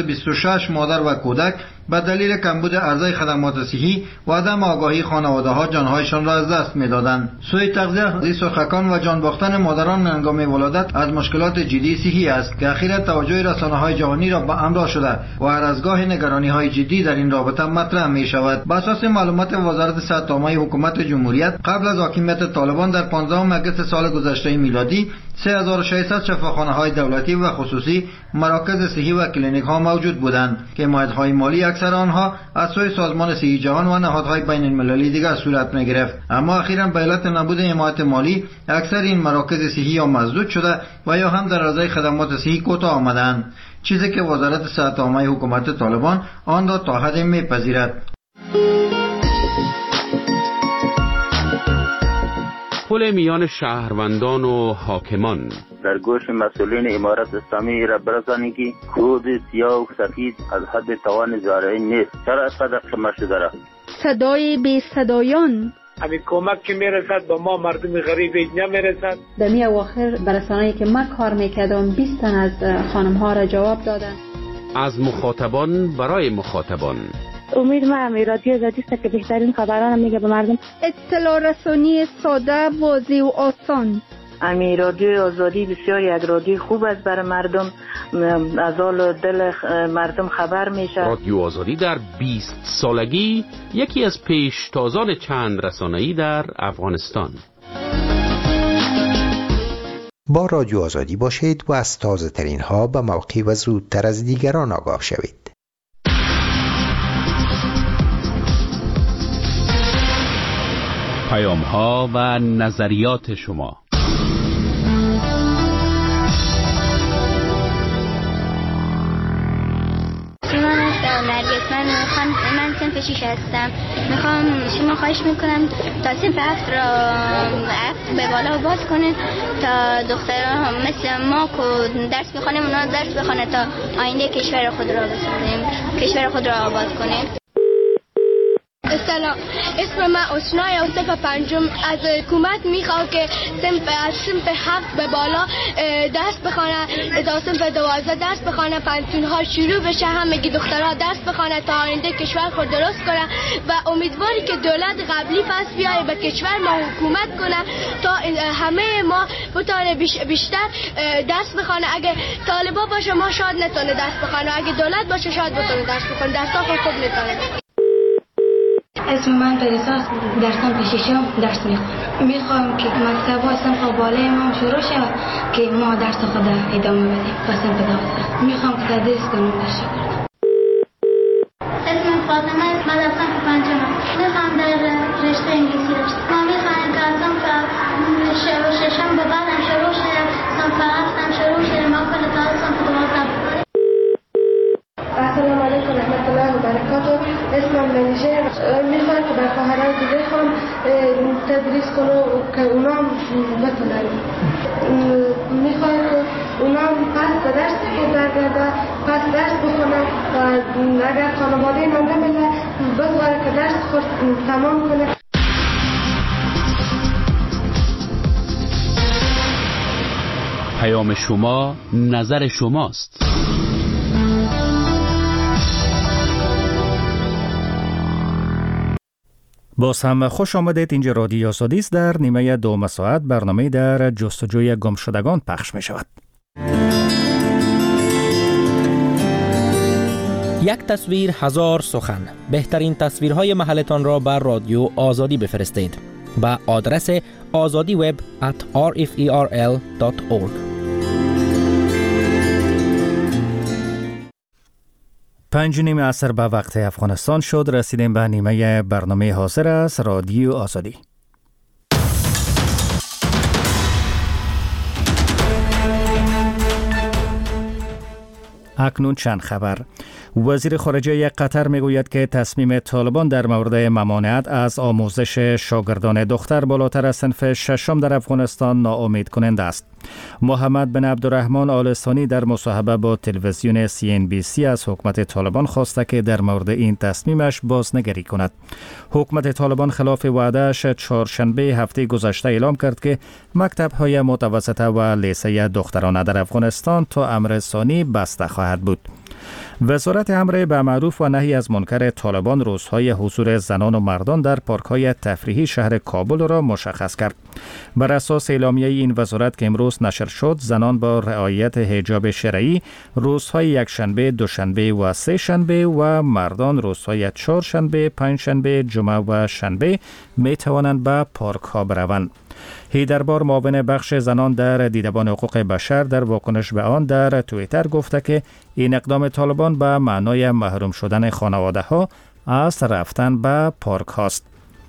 [SPEAKER 16] 326 مادر و کودک به دلیل کمبود عرضه خدمات صحی و عدم آگاهی خانواده‌ها جانهایشان را از دست می‌دادند. سوء تغذیه، سرخکان و جان باختن مادران هنگام ولادت از مشکلات جدی صحی است که اخیراً توجه رسانه‌های جهانی را به امر شده و هر از گاه نگرانی‌های جدی در این رابطه مطرح می‌شود. بر اساس معلومات وزارت صحت عامه حکومت جمهوریت قبل از حاکمیت طالبان در 15 اگست سال گذشته میلادی 3600 شفاخانه‌های دولتی و خصوصی، مراکز صحی و کلینیک‌ها موجود بودند که حمایت‌های مالی اکثر آنها از سوی سازمان صحی جهان و نهادهای بین‌المللی دیگر صورت می‌گرفت. اما اخیراً به علت نبود حمایت مالی اکثر این مراکز صحی یا مسدود شده و یا هم در ارائه خدمات صحی کوتاه آمدند، چیزی که وزارت صحت عامه حکومت طالبان آن را تا حدی می‌پذیرد.
[SPEAKER 11] پل میان شهروندان و حاکمان
[SPEAKER 12] در گوش مسئولین امارت اسلامی را برسانید که کود سیاه و سفید از حد توان زارعی نیست. چرا صدق شما شده را؟
[SPEAKER 13] صدای بی صدایان
[SPEAKER 15] همین کمک که میرسد به ما مردم غریب نمیرسد.
[SPEAKER 13] در می اواخر برسانه‌ای که من کار میکردم 20 تن از خانم ها را جواب دادن.
[SPEAKER 11] از مخاطبان برای مخاطبان.
[SPEAKER 26] امید من رادیو آزادی است که بهترین خبران میگه به مردم.
[SPEAKER 13] اطلاع رسانی ساده، واضح و آسان.
[SPEAKER 26] امی رادیو آزادی بسیار یک رادیو خوب است برای مردم، از حال دل مردم خبر میشه.
[SPEAKER 11] رادیو آزادی در 20 سالگی یکی از پیشتازان چند رسانه‌ای در افغانستان.
[SPEAKER 25] با رادیو آزادی باشید و از تازه ترین ها به موقع و زودتر از دیگران آگاه شوید.
[SPEAKER 11] پیام ها و نظریات شما.
[SPEAKER 3] من صنف 6 هستم. میخوام شما خواهش میکنم تا صنف 7 را به بالا باز کنه تا دخترها مثل ما که درس میخوانیم اونا درس بخونه تا آینده کشور خود را بسازیم، کشور خود را آباد کنیم.
[SPEAKER 27] سلام، اسم من اسنا یوسف پنجم. از حکومت میخوام که از صنف 7 به بالا درس بخونه، تا صنف 12 درس بخونه، پنتونها شروع بشه، همگی دخترها درس بخونه تا آینده کشور خود درست کنه و امیدواری که دولت قبلی پس بیایه به کشور ما حکومت کنه تا همه ما بتونه بیشتر درس بخونه. اگه طالبا باشه ما شاید نتونه درس بخونه، اگه دولت باشه شاید بتونه درس بخونه، درسا خوب نتونه. اسم من پریساس، در صنف 6 درس میخوام که مکتب و صنف بالای ما شروع شد که ما درس خود ادامه بدیم تا صنف 12. میخوام که تدریس کنم در شکر.
[SPEAKER 3] اسم فاطمه است، من در صنف 5 میخوام در رشته انگلیسی رشته. ما میخوایم که از صنف 6 به بعد هم شروع شد، صنف 7 هم شروع شد، ما کل تا صنف 12.
[SPEAKER 27] السلام علیکم رحمت الله و برکاته. اسمم منیژه. میخوام که به خواهران دیگه تدریس کنم
[SPEAKER 3] که اونا بتونن. میخوایم که اونا پس به درس خود برگرده، پس درس بخونن و اگر خانواده اینا نمیله بذاره که درس خود تمام کنه.
[SPEAKER 11] پیام شما، نظر شماست.
[SPEAKER 1] باز هم خوش آمدید. اینجا رادیو آزادی است. در نیمه دوم ساعت برنامه در جستجوی گمشدگان پخش می شود.
[SPEAKER 24] یک تصویر هزار سخن. بهترین تصویرهای محلتان را بر رادیو آزادی بفرستید با آدرس azadiweb@rferl.org.
[SPEAKER 1] 5:30 عصر به وقت افغانستان شد. رسیدیم به نیمه برنامه حاضر است رادیو آزادی. اکنون چند خبر. وزیر خارجه قطر میگوید که تصمیم طالبان در مورد ممانعت از آموزش شاگردان دختر بالاتر از صنف ششم در افغانستان ناامید کننده است. محمد بن عبدالرحمن آل ثانی در مصاحبه با تلویزیون CNBC از حکومت طالبان خواسته که در مورد این تصمیمش بازنگری کند. حکومت طالبان خلاف وعده‌اش چهارشنبه هفته گذشته اعلام کرد که مکتب‌های متوسطه و لیسه دخترانه در افغانستان تا امر ثانی بسته خواهد بود. وزارت امر به معروف و نهی از منکر طالبان روزهای حضور زنان و مردان در پارک‌های تفریحی شهر کابل را مشخص کرد. بر اساس اعلامیه این وزارت که امروز نشر شد، زنان با رعایت حجاب شرعی روزهای یکشنبه، دوشنبه و سه شنبه و مردان روزهای چهارشنبه، پنجشنبه، جمعه و شنبه می توانند به پارک‌ها بروند. هیدربار معاون بخش زنان در دیدبان حقوق بشر در واکنش به آن در توییتر گفته که این اقدام طالبان به معنای محروم شدن خانواده ها از رفتن به پارک هاست.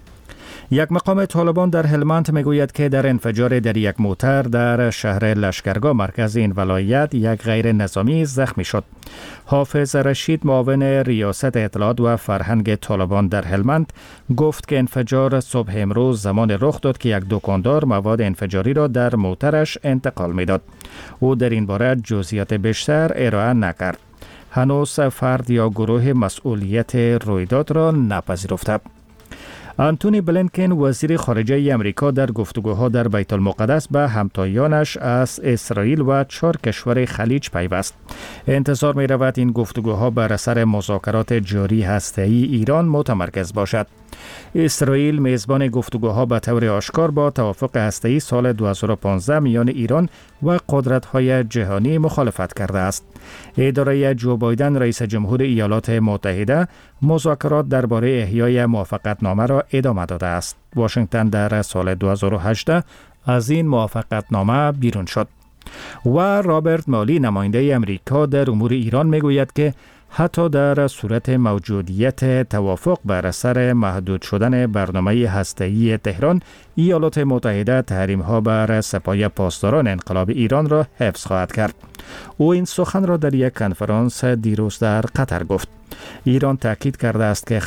[SPEAKER 1] یک مقام طالبان در هلمند میگوید که در انفجار در یک موتر در شهر لشکرگاه مرکز این ولایت یک غیر نظامی زخمی شد. حافظ رشید معاون ریاست اطلاعات و فرهنگ طالبان در هلمند گفت که انفجار صبح امروز زمان رخ داد که یک دکاندار مواد انفجاری را در موترش انتقال میداد. او در این باره جزئیات بیشتر ارائه نکرد. هنوز فرد یا گروه مسئولیت رویداد را نپذیرفته. آنتونی بلینکن وزیر خارجه امریکا در گفتگوها در بیت المقدس به همتایانش از اسرائیل و 4 کشور خلیج پیوست. انتظار می رود این گفتگوها بر اثر مذاکرات جاری هسته‌ای ایران متمرکز باشد. اسرائیل میزبان گفتگوها به طور آشکار با توافق هسته‌ای سال 2015 میان ایران و قدرت‌های جهانی مخالفت کرده است. اداره جو بایدن رئیس جمهور ایالات متحده مذاکرات درباره احیای موافقتنامه را ادامه داده است. واشنگتن در سال 2018 از این موافقتنامه بیرون شد. و رابرت مالی نماینده امریکا در امور ایران میگوید که حتی در صورت موجودیت توافق بر اثر محدود شدن برنامه هسته‌ای تهران، ایالات متحده تحریم‌ها بر سپاه پاسداران انقلاب ایران را حفظ خواهد کرد. او این سخن را در یک کنفرانس دیروز در قطر گفت. ایران تاکید کرده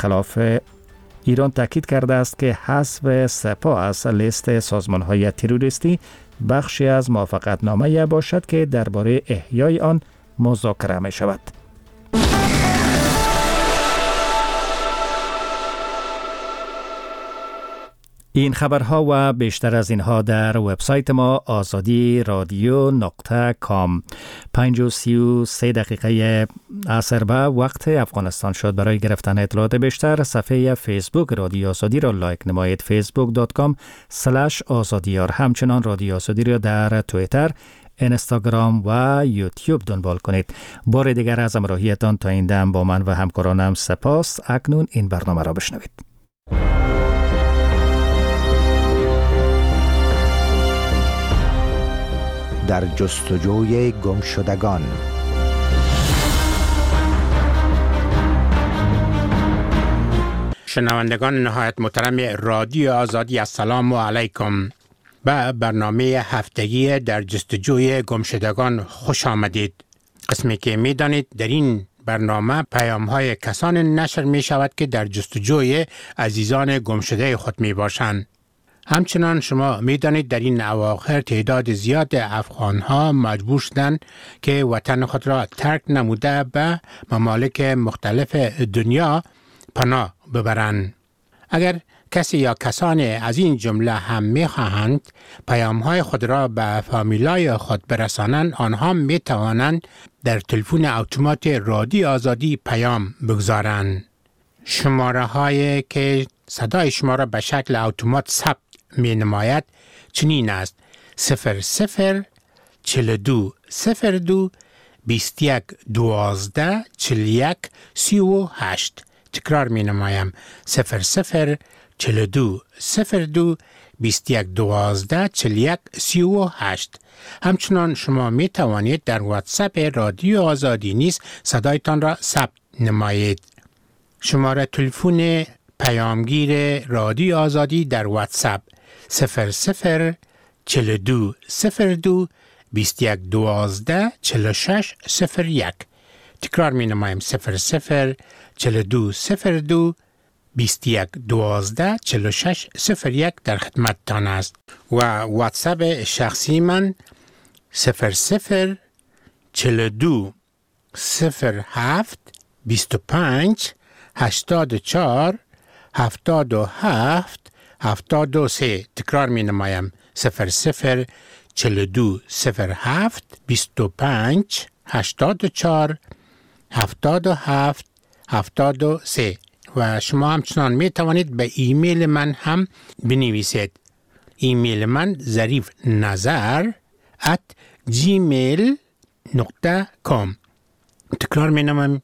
[SPEAKER 1] است که حذف سپاه از لیست سازمان‌های تروریستی بخشی از موافقتنامه باشد که درباره احیای آن مذاکره می شود. این خبرها و بیشتر از اینها در وبسایت ما azadi.radio.com. 5:33 عصر به وقت افغانستان شد. برای گرفتن اطلاعات بیشتر صفحه فیسبوک رادیو آزادی را لایک نمایید. facebook.com/azadiyar. همچنان رادیو آزادی را در توییتر، اینستاگرام و یوتیوب دنبال کنید. بار دیگر از همراهیتان تا این دم با من و همکارانم سپاس. اکنون این برنامه را بشنوید.
[SPEAKER 25] در جستجوی گمشدگان.
[SPEAKER 5] شنوندگان نهایت محترم رادیو آزادی، السلام علیکم. به برنامه هفتگی در جستجوی گمشدگان خوش آمدید. قسمی که می دانید در این برنامه پیام‌های کسان نشر می شود که در جستجوی عزیزان گمشده خود می باشند. همچنان شما می‌دانید در این اواخر تعداد زیاد افغان‌ها مجبور شدند که وطن خود را ترک نموده به ممالک مختلف دنیا پناه ببرند. اگر کسی یا کسانی از این جمله هم می‌خواهند پیام‌های خود را به فامیلای خود برسانند، آنها می‌توانند در تلفن اتومات رادیو آزادی پیام بگذارند. شماره‌هایی که صدای شما را به شکل اتومات ثبت می‌نماید چنین است: 00 42 02 21 12 41 38. تکرار می‌نمایم: 00 42 02 21 12 41 38. همچنان شما می توانید در واتساپ رادیو آزادی نیز صدایتان را ثبت نمایید. شماره تلفن پیامگیر رادیو آزادی در واتساپ 00 42 02 21 12 46 01. تکرار می نمایم: 00 42 02 21 12 46 01 در خدمتتان است. و واتساپ شخصی من 00 42 07 25 84 77 73. تکرار می نمایم: 00 42 07 25 84 77 73. و شما همچنان می توانید به ایمیل من هم بنویسید. ایمیل من zarifnazar@gmail.com. تکرار می نمایم: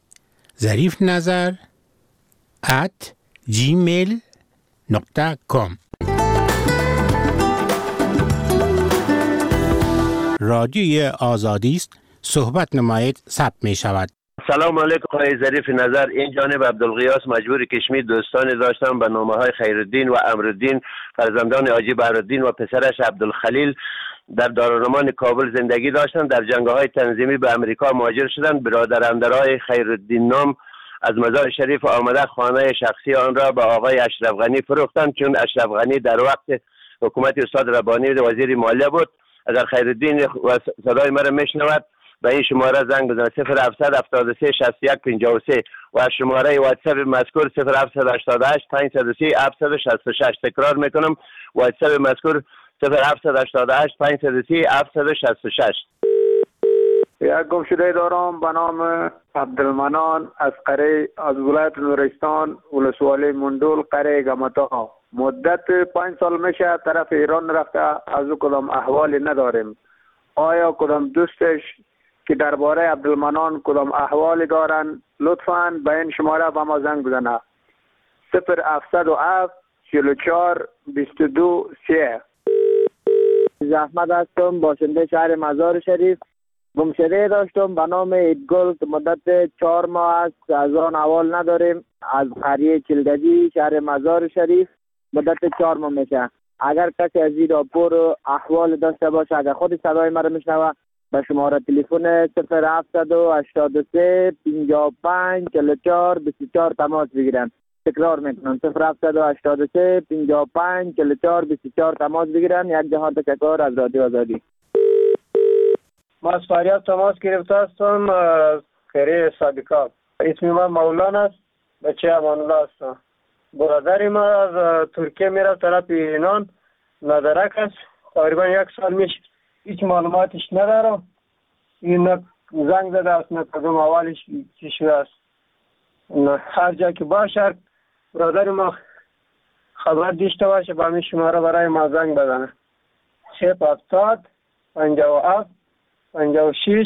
[SPEAKER 5] zarifnazar@gmail.com. رادیوی آزادی است. صحبت نمایید ثبت می شود.
[SPEAKER 17] سلام علیکم آقای ظریف نظر. این جانب عبدالغیاث مجبور کشمیر دوستانی داشتم به نامه‌های خیرالدین و امرالدین، فرزندان حاجی بهرالدین و پسرش عبدالخلیل در دارالمان کابل زندگی داشتند. در جنگ‌های تنظیمی به امریکا مهاجر شدند. برادرندرای خیرالدین نام از مزار شریف آمده خانه شخصی آن را به آقای اشرف غنی فروختند، چون اشرف غنی در وقت حکومت استاد ربانی وزیر مالیه بود. اگر خیرالدین و صدای مرا میشنود به این شماره زنگ بزنید: 0700 73 61 53 و شماره واتساپ مذکور 0788 530 766. تکرار میکنم: واتساپ مذکور 0788 530 766.
[SPEAKER 15] یک گمشده دارم به نام عبدالمنان از قره از ولایت نورستان، ولسوالی مندول، قره گمتا. مدت 5 سال میشه طرف ایران رفته، از او کدام احوالی نداریم. آیا کدام دوستش که درباره عبدالمنان کدام احوالی دارن لطفاً به این شماره به ما زنگ بزنه: 0707 44 22 3.
[SPEAKER 18] احمد هستم، باشنده شهر مزار شریف. گمشده داشتم به نام ایدگل که مدت 4 ماه است از آن احوال نداریم. از قریه چلگجی شهر مزار شریف مدت 4 ماه میشه. اگر کسی از این راپور احوال داشته باشه، اگر خود صدای مرا میشنوه، به شماره تلفن 0783 55 44 24 تماس بگیرن. تکرار میکنم: 0783 55 44 24 تماس بگیرن. یک جهان تشکر از رادیو آزادی.
[SPEAKER 15] ما از فریاد تماس گرفته هستم از قره سابقا. اسم من مولانا است، بچه امان الله هستم. برادر ما از ترکیه میره طرف ایران، ندرک است. تقریبا 1 سال میشه، هیچ معلوماتش ندارم. این نه زنگ زده است نه کدوم اولش چی شده است. هر جا که باشه برادر ما خبر داشته باشه به همین شماره برای ما زنگ بزنه: 070 57 56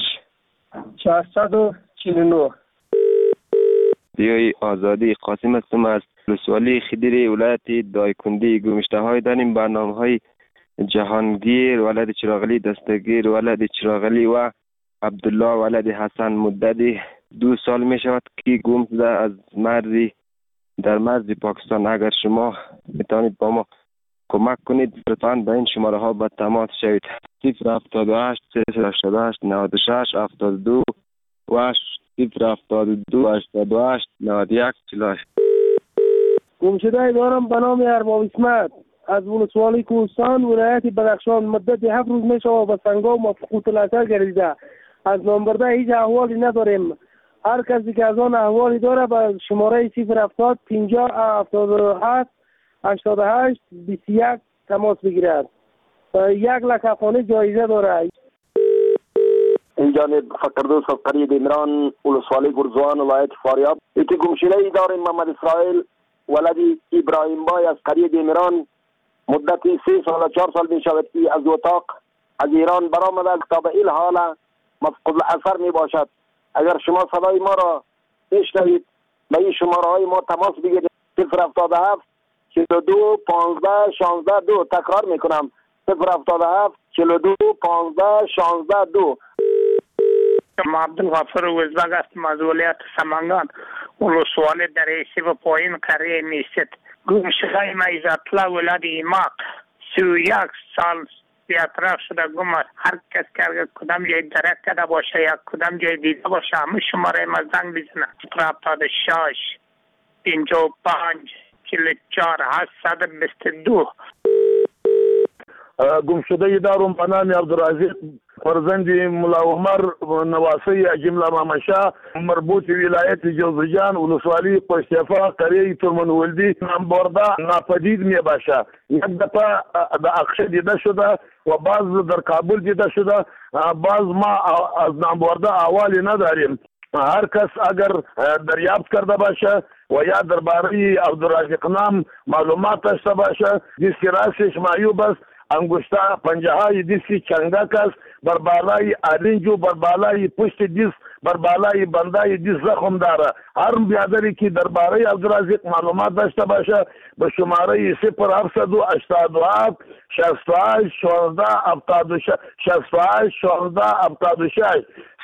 [SPEAKER 15] 449.
[SPEAKER 19] دیوی آزادی قاسم هستم از ولسوالی خدیری ولایت دایکندی. گمشته های داریم برنامه های جهانگیر ولد چراغلی دستگیر ولد چراغلی و عبدالله ولد حسن مددی 2 سال می شود که گم شده از مرزی در مرز پاکستان. اگر شما میتونید با ما کمک کنید لطفاً به این شماره ها به تماس شوید: 078 388 96 72 و 072 88 91 48.
[SPEAKER 18] گمشده دارم به نام ارباب اسمت
[SPEAKER 15] از ولسوالی کوهستان ولایت بدخشان مدت 7 روز میشه و به سنگام و سقوط الاثر گردیده. از نامبرده هیچ احوالی نداریم. هر کسی که از آن احوالی داره به شماره 070 50 77 88 21 تماس بگیرد. 1 لک افغانی جایزه داره.
[SPEAKER 2] این جانب فقردوس از قریه دیمران ولسوالی گرزوان ولایت فاریاب. یکی گمشده ای داریم محمد اسرائیل ولد ابراهیم بای از قریه دیمران مدت 3 سال 4 سال می شود که از اتاق از ایران برآمده تا به این حال مفقود الاثر می باشد. اگر شما صدای ما را بشنوید به این شماره های ما تماس بگیرید. 077 42 15 16 2. تکرار می کنم 077 42 15 16 2.
[SPEAKER 6] ما عبدالغفور وزبگ هستم از ولایت سمنگان ولسوالی دریسی و پایین قریه میست. گمشده ما ایزاتلا ولد ایماق 31 سال بیاطراف شده گم است. هر کس که کدام جای درک کرده باشه یا کدام جای دیده باشه همه شماره ما زنگ بزنه. 76 55 44 822.
[SPEAKER 7] گمشده ای دارم به نام عبدالرزاق فرزند ملا عمر نواسی جمله مامشا مربوط ولایت جوزجان ولسوالی پشتفا قریه ترمنولدی نامبرده ناپدید می باشه. یک دفعه در اقشه دیده شده و بعض در کابل دیده شده. بعض ما از نامبرده احوالی نداریم. هر کس اگر دریافت کرده باشه و یا درباره عبدالرزاق نام معلومات داشته باشه دیسکی راستش معیوب است. انگشته پنجه های دیسی چنگک است. بر بالای آرنجو بر بالای پشت دیس بر بالای بندای دیس زخم داره. هر بیادری که درباره عبدالرزاق معلومات داشته باشه به شماره 0787 68 16 76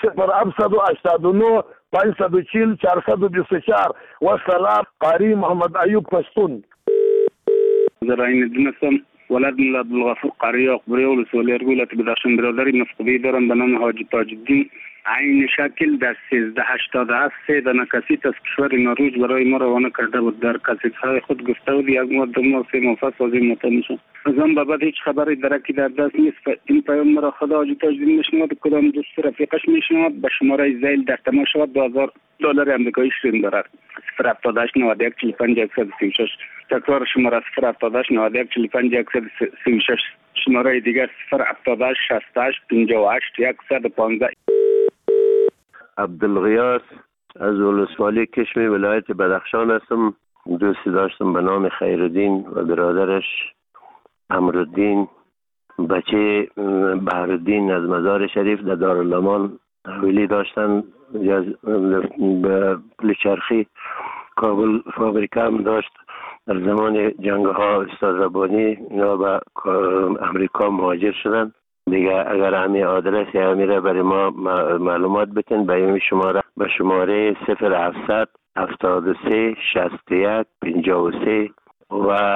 [SPEAKER 7] 0789 540 424. و سلام قاری محمد ایوب پشتون.
[SPEAKER 20] زراین دونستم ولد ملا عبدالغفور قاری اقبری ولسوالی ولایت بدخشان برادری مفقودی دارم به نام حاجی تاج الدین. عین شکل در 1387 3 دانه کسیت از کشور نروژ برای ما روانه کرده بود. در کسیت‌های خود گفته بود یک ماه 2 ماه 3 ماه سازی مطمئن. از آن به بعد هیچ خبری درکی در دست نیست. این پیام مرا خدا حاجی تاج الدین میشنود کدام دوست رفیقش میشنود به شماره زیل در تماس شود $2000 آمریکایی شیرین دارد. 078 91 45 136. تکرار شماره 078 91 45 136. شماره دیگر 078 68 58 115.
[SPEAKER 17] عبدالغیاث از ولسوالی کشمی ولایت بدخشان هستم. دوستی داشتم به نام خیرالدین و برادرش امرالدین بچه بهرالدین از مزار شریف در دارالامان حویلی داشتن. به پلچرخی کابل فابریکه هم داشت. در زمان جنگ ها استاد ربانی اینا به امریکا مهاجر شدن. دیگه اگر همین آدرس یا همین را برای ما معلومات بتین به این شماره به شماره 0700 73 61 53 و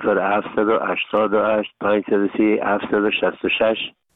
[SPEAKER 17] 0788 530 766.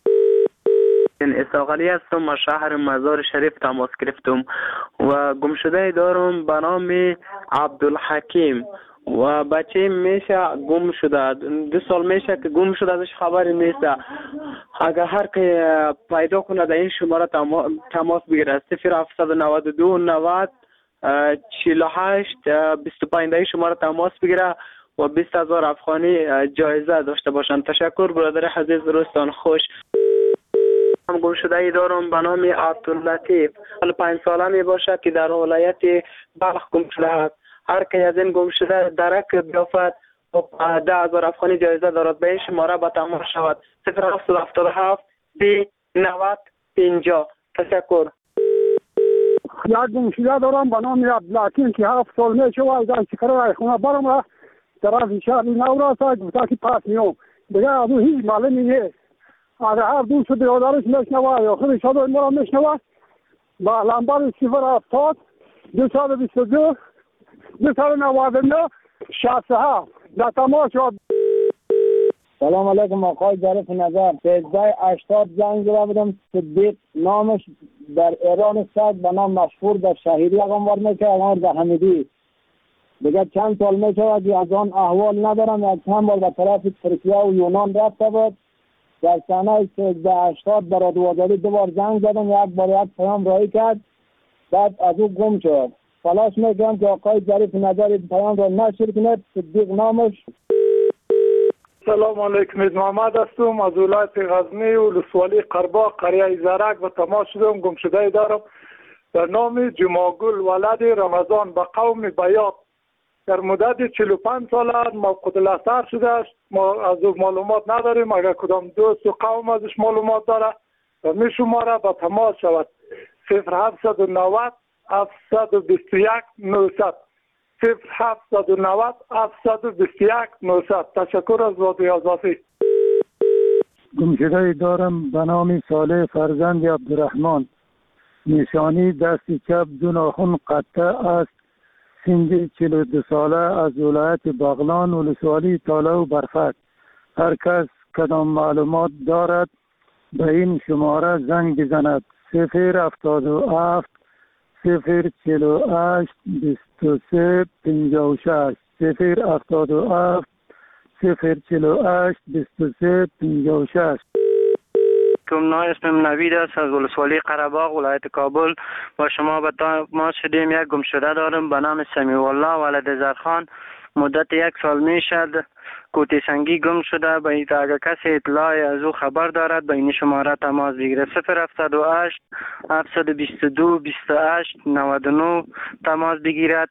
[SPEAKER 21] اساقلی هستم از شهر مزار شریف تماس گرفتم و گمشده دارم به نام عبدالحکیم و بچه میشه گم شده 2 سال میشه که گم شده ازش خبری نیست. اگر هر که پیدا کنه در این شماره تماس بگیره 0792 90 48 25 در این شماره تماس بگیره و 20,000 افغانی جایزه داشته باشند. تشکر برادر عزیز. روزتان خوش. هم گم شده ای دارم به نام عبداللطیف 5 ساله می باشه که در ولایت بلخ گم شده است. هر که از این گم شده درک بیافت و 10,000 افغانی جایزه دارد. به این شماره به تماس شود 0777 30 90 50. تشکر.
[SPEAKER 15] یک گم شده دارم به نام عبدالحکیم که 7 سال میشه و از چکره خونه برم و طرف شهر نوراس گفته که پس میام دیگه از اون هیچ معلومی نیست. اگر هر دوست برادرش میشنوه یا خودش صدای ما را میشنوه با لمبر 070 222 299 67 در تماس شد.
[SPEAKER 18] سلام علیکم آقای ظریف نظر. 1380 جنگ زده بودم. صدیق نامش در ایران است به نام مشهور در شهیری اقاموار میشه اقاموار در حمیدی. دیگه چند سال می شود از آن احوال ندارم. یک چند بار به طرف ترکیه و یونان رفته بود. در سنه 1380 برای دوازده 2 بار زنگ زدم، یک بار یک پیام رایی کرد، بعد از او گم شد. تلاش میکنم که آقای ظریف نظر پیام را نشر کند. صدیق نامش.
[SPEAKER 4] سلام علیکم، محمد هستم از ولایت غزنی و ولسوالی قرباق قریه زرک و تماس شدم. گم شده دارم به نام جماگل ولد رمضان به قوم بیات. در مدت 45 سال موقوت الاثر شده است. ما از او معلومات نداریم. اگر کدام دوست و قوم ازش معلومات داره و می شماره به تماس شود 0790 721 900 0790 721 900. تشکر از رادیو آزادی. گمشده دارم به نام صالح فرزند عبدالرحمن. نشانی دست چپ دو ناخن قطع است. سن 42 ساله از ولایت بغلان ولسوالی تاله و برفک. هر کس کدام معلومات دارد به این شماره زنگ بزند 077 048 23 56 077 048 23 56.
[SPEAKER 8] اسمم نوید است از ولسوالی قره‌باغ ولایت کابل. با شما به تماس شدیم. یک گمشده دارم به نام سمیع الله ولد زرخان. مدت 1 سال می شد کوتی سنگی گم شده. به این اگر کسی اطلاعی از او خبر دارد به این شماره تماس بگیره 078 722 28 99 تماس بگیرد.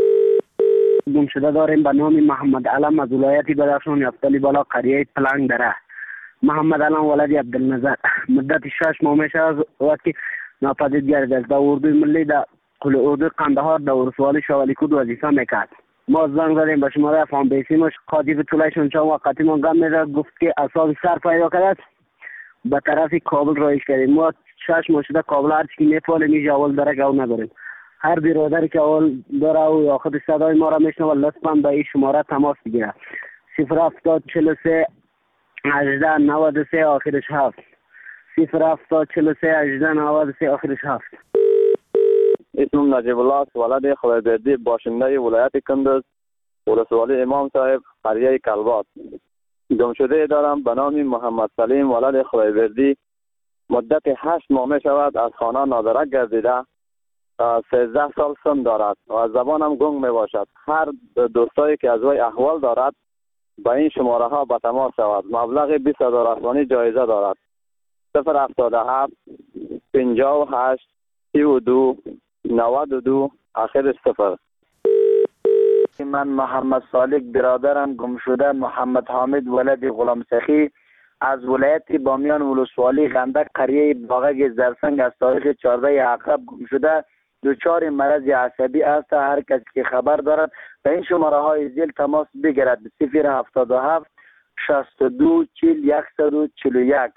[SPEAKER 9] گمشده داریم به نام محمد علم از ولایت بدخشان یفتلی بالا قریه پلنگ دره. محمد علم ولد عبدالنظر. مدت 6 ماه میشه از وقتی ناپدید گردید. در اردوی ملی در اردوی قندهار در ولسوالی شوالی کود وظیفه میکرد. ما زنگ زدیم به شماره فام بیسیمش قاضی طولایشون چند وقتی ما گم میده گفت که اساس سر پیدا کرد به طرف کابل رایش کردیم. ما 6 ماه شده کابل هر چی میفعله میشه اول داره گو نداریم. هر برادری که اول داره و آخر صدای ما را میشنوه لطفا به این شماره تماس بگیره 07043 18 93 آخرش 7 07043 18 93 آخرش 7.
[SPEAKER 10] اسمم نجیب الله است ولد خدایبردی باشنده ولایت کندز ولسوالی امام صاحب قریه کلبات. گمشده دارم به نام محمد سلیم ولد خدایبردی. مدت 8 ماه می شود از خانه نادرک گردیده. 13 سال سن دارد و از زبانم گنگ می باشد. هر دوستایی که از وی احوال دارد با این شماره ها به تماس شود. مبلغ 20,000 افغانی جایزه دارد 077 58 32 92 آخرش 0.
[SPEAKER 14] من محمد صالح برادرم گم شده محمد حامد ولد غلام سخی از ولایت بامیان ولسوالی غندک قریه باغک زرسنگ از تاریخ 14 عقرب گم شده. دچار مرض عصبی است. هر کسی که خبر دارد به این شماره های زیر تماس بگیرد 077 62 40 141.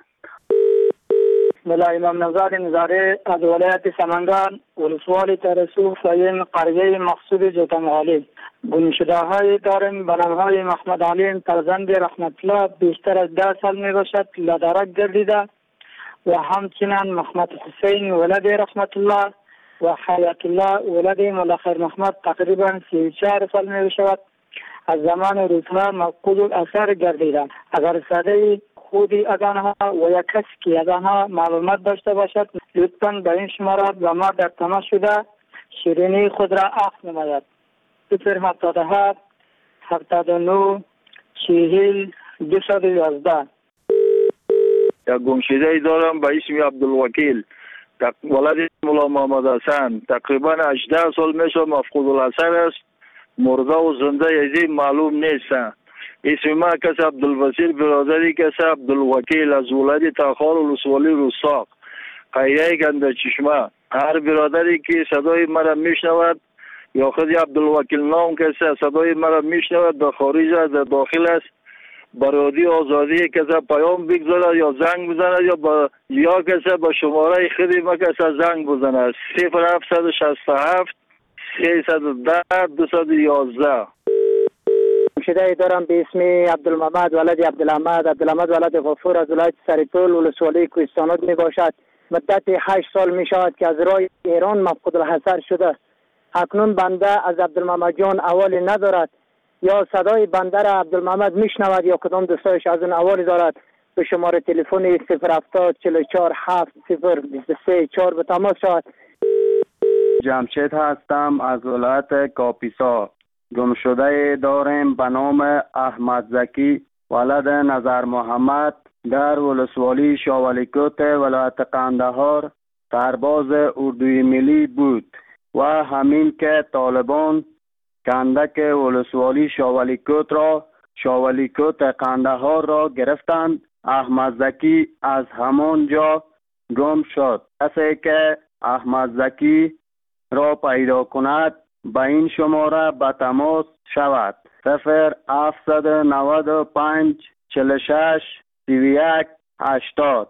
[SPEAKER 22] ملا امام نزار نزاره از ولایت سمنگان ولسوالی ترسو فایم قریه مقصود جوتمغالی. گمشده های داریم به نام های محمد علیم فرزند رحمت الله بیشتر از 10 سال می باشد لادرک گردیده و همچنین محمد حسین ولد رحمت الله و حیات الله ولد ملاخر محمد تقریبا 34 سال می باشد از زمان روزها مفقود الاثر گردیده. اگر صدای خودی از آنها و یک کسی که از آنها معلومات داشته باشد لطفاً به این شماره با ما در تماس شده شیرینی خود را عفو نماید 077 79 40 211.
[SPEAKER 23] یک گمشده دارم به اسم عبدالوکیل ولد مولا محمد حسن. تقریبا 18 سال میشه مفقود الاثر است. مرده و زنده یزی معلوم نیست. اسم ما کس عبدالوسیل برادری کس عبدالوکیل از ولایت تاخار ولسوالی روساق قریه گنده چشمه. هر برادری که صدای مرا میشنود یا خود عبدالوکیل نام کسی صدای مرا میشنود در خارج از داخل است برادی آزادی کسی پیام بگذارد یا زنگ بزند یا کسی با شماره خودی ما کسی زنگ بزند 0767 310 211.
[SPEAKER 22] گمشده دارم به اسم عبدالمحمد ولد عبدالحمد ولد غفور از ولایت سریپول ولسوالی کوهستانات می باشد. مدت 8 سال می شود که از راه ایران مفقود الحضر شده. اکنون بنده از عبدالمحمد جان احوالی ندارد یا صدای بنده را عبدالمحمد میشنود یا کدام دوستایش از اون احوالی دارد، به شماره تلفن 070 44 7 023 4 به تماس شود.
[SPEAKER 3] جمشید هستم از ولایت کاپیسا. گمشده داریم به نام احمد زکی ولد نظر محمد در ولسوالی شاولیکوت ولایت قندهار سرباز اردوی ملی بود و همین که طالبان کندک ولسوالی شاولیکوت را شاولیکوت قندهار را گرفتند، احمد زکی از همان جا گم شد. کسی که احمد زکی را پیدا کند به این شماره به تماس شود 0795 46 31 80.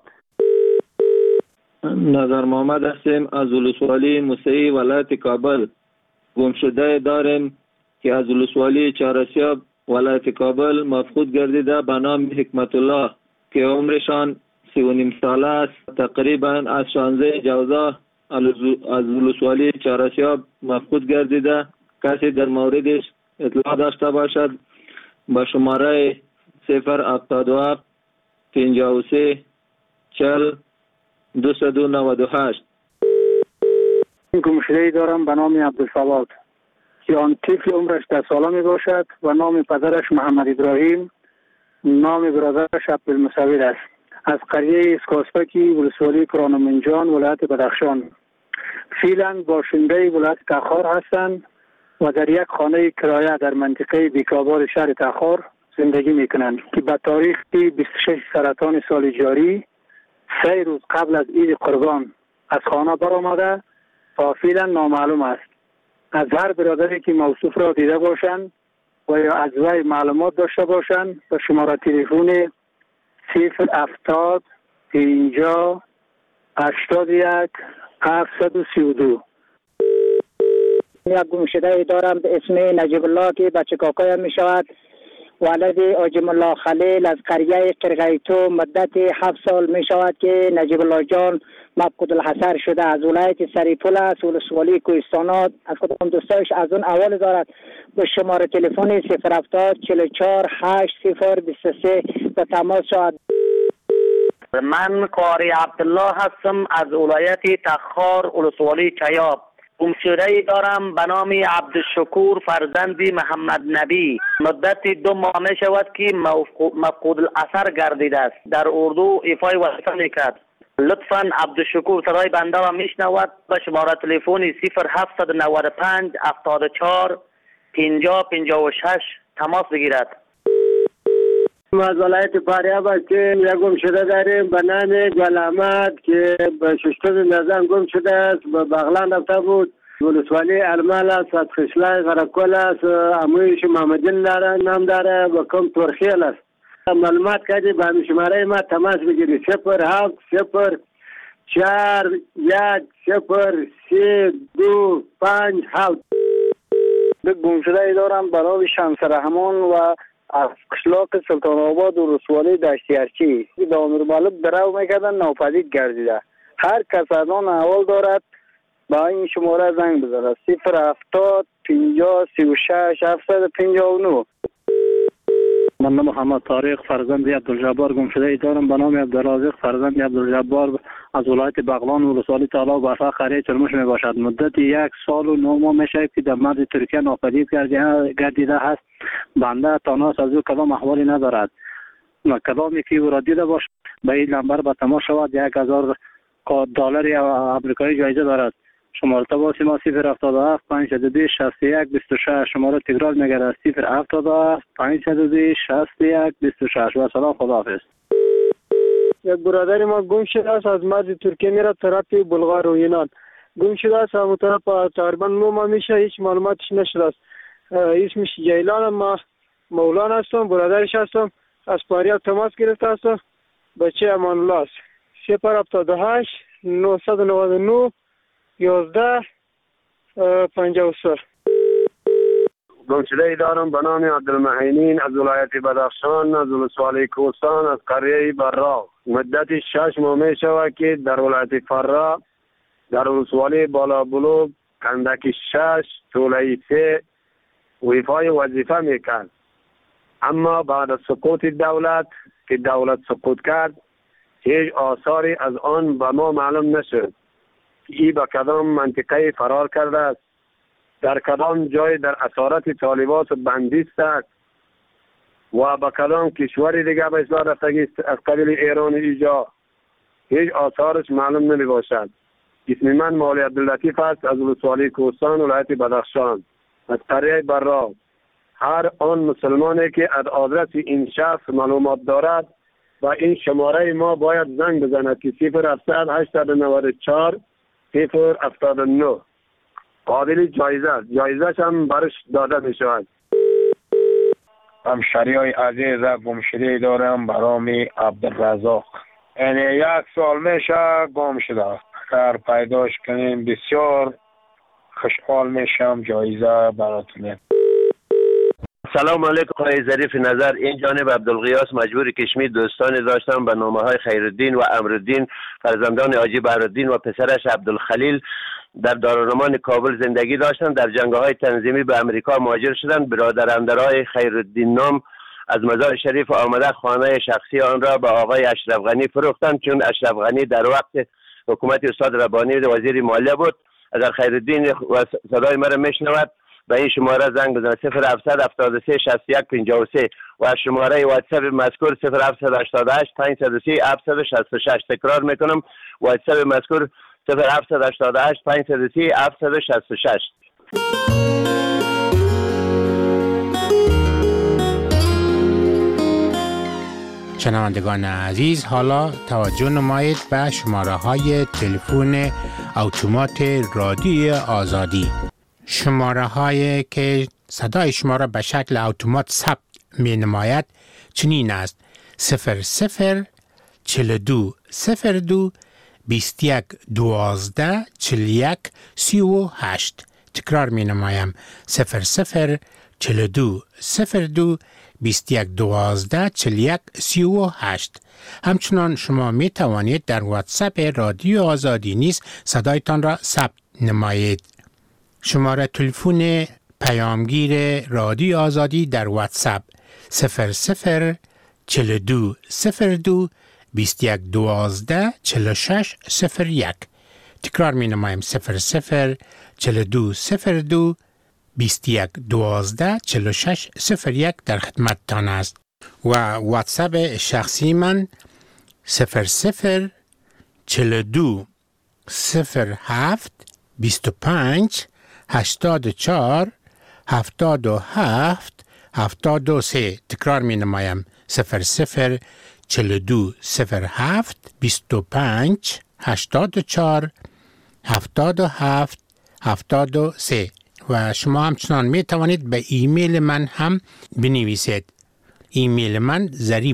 [SPEAKER 11] نظر محمد هستیم از ولسوالی موسعی ولایت کابل. گمشده داریم که از ولسوالی چهارسیاب ولایت کابل مفقود گردیده به نام حکمت الله که عمرشان 3.5 ساله است. تقریبا از 16 جوزا از ولسوالی چهارسیاب مفقود گردیده. کسی در موردش اطلاع داشته باشد با شماره 077 53 40 298.
[SPEAKER 22] گمشده‌ای دارم به نام عبدالصواد که آن طفل عمرش 10 ساله می باشد و نام پدرش محمد ابراهیم، نام برادرش عبدالمصور است. از قریه اسکاسپکی ولسوالی کرانمنجان ولایت بدخشان. فعلا باشنده ولایت تخار هستند و در یک خانه کرایه در منطقه بیکاباد شهر تخار زندگی میکنند که به تاریخ 26 سرطان سال جاری 3 روز قبل از عید قربان از خانه برآمده و فعلا نامعلوم است. از هر برادری که موصوف را دیده باشند و یا از وی معلومات داشته باشند به شماره تلفن 070 50 81 732. یک گمشده دارم به اسم نجیب الله که بچه کاکایم می شود، ولد آجم الله خلیل از قریه قرغیتو مدت 7 سال می شود که نجیب الله جان مفقود الحصر شده. از ولایت سریپول است، ولسوالی کوهستانات. از کدام دوستایش از اون احوال دارد به شماره تلفن 070 44 8 023 به تماس شود.
[SPEAKER 12] من قاری عبدالله هستم از ولایت تخار ولسوالی چیاب. گمشده‌ای دارم به نام عبدالشکور فرزند محمد نبی. مدت 2 ماه می شود که مفقود الاثر گردیده است. در اردو ایفای وظیفه میکرد. لطفاً عبدالشکور صدای بنده را میشنود به شماره تلفن 0795 74 50 56 تماس بگیرد.
[SPEAKER 15] از ولایت فاریاب هستیم. یک گمشده داریم به نام گل احمد که به ششتم نظام گم شده است. به بغلان رفته بود. ولسوالی ارمال است، از خشلای غرقل است، امویش محمدین داره نام داره و کم ترخیل است. معلومات کردی به همین شماره ما تماس بگیری 07 0 4 1 0 3 2 5 7.
[SPEAKER 22] گمشده دارم به نام شمس رحمان و از قشلاق سلطان آباد و رسوالی دشتیارچی به امیر مالک درو میکردن ناپدید گردیده. هر کس از آن احوال دارد با این شماره زنگ بزنه 070 50 36 759.
[SPEAKER 13] من محمد طارق فرزند عبدالجبار گمشده دارم به نام عبدالرازق فرزند عبدالجبار از ولایت بغلان و ولسوالی طلا و برفا قریه چرموش می باشد. مدت 1 سال و 9 ماه می شود که در مرز ترکیه ناپدید گردیده است. بنده تاناس از او کدام احوالی ندارد. کدامی که او را دیده باشد به این نمبر به تماس شود. 1000 دلار آمریکایی جایزه دارد. شماره تماس ما 077 520 61 26. شماره تکرار میگردد 077 520 61 26. و سلام، خداحافظ.
[SPEAKER 15] یک برادر ما گم شده است، از مرز ترکیه میره طرف بلغار و یونان. گم شده است، همون طرف تقریبا 9 ماه میشه، هیچ معلوماتش نشده است. اسمش جیلان، ما مولانا هستم، برادرش هستم. از فاریاب تماس گرفته هستم. بچه امان الله است. 078 999 11 53.
[SPEAKER 16] گمشده دارم به نام عبدالمعینین از ولایت بدخشان، از ولسوالی کوهستان، از قریه براق. مدت 6 ماه می شود که در ولایت فرا در ولسوالی بالا بلوغ کندکی 6 توله 3 ویفای وظیفه میکرد. اما بعد از سقوط دولت که دولت سقوط کرد هیچ آثاری از آن به ما معلوم نشد. ای به کدام منطقه فرار کرده است، در کدام جای در اسارت طالبات بندیست است و به کدام کشور دیگه به اصلاح رفتگی از قبیل ایران ایجا هیچ آثارش معلوم نمی باشد. اسم من مولی عبداللطیف است از ولسوالی کوهستان ولایت بدخشان از قریه براق. هر آن مسلمانی که از آدرس این شخص معلومات دارد و این شماره ما باید زنگ بزند که 0700 894 079 قابل جایزه است. جایزه هم برش داده می شود.
[SPEAKER 1] همشهری های عزیز گمشده دارم برام عبدالرزاق. یعنی 1 سال میشه گم شده. اگر پیداش کنیم بسیار خوشحال میشم. جایزه براتونه.
[SPEAKER 17] سلام علیکم آقای ظریف نظر. این جانب عبدالغیاس مجبور کشمیر دوستانی داشتم به نامه های خیرالدین و امرالدین فرزندان حاجی بهرالدین و پسرش عبدالخلیل در دارالمان کابل زندگی داشتند. در جنگ‌های تنظیمی به امریکا مهاجر شدند. برادرندرای خیرالدین نام از مزار شریف آمده خانه شخصی آن را به آقای اشرف غنی فروختند، چون اشرف غنی در وقت حکومت استاد ربانی وزیر مالیه بود. اگر خیرالدین و صدای مرا میشنود به این شماره زنگ بزنید 0700 73 61 53 و شماره واتساپ مذکور 0788 530 766. تکرار میکنم واتساپ مذکور 0788 530 766.
[SPEAKER 5] شنوندگان عزیز، حالا توجه نمایید به شماره های تلفن اتومات رادیو آزادی. شماره هایی که صدای شما را به شکل اتومات ثبت می نماید چنین است: 00 42 02 21 12 41 38. تکرار می نمایم 00 42 02 21 12 41 38. همچنان شما می توانید در واتساپ رادیو آزادی نیز صدایتان را ثبت نمایید. شماره تلفن پیامگیر رادیو آزادی در واتساپ 00 42 02 21 12 46 01. تکرار می نمایم 00 42 02 21 12 46 01 در خدمت تان است. و واتساپ شخصی من 00 42 07 25 84 77 73. تکرار می نمایم 00 42 07 25 84 77 73. و شما همچنان می توانید به ایمیل من هم بنویسید. ایمیل من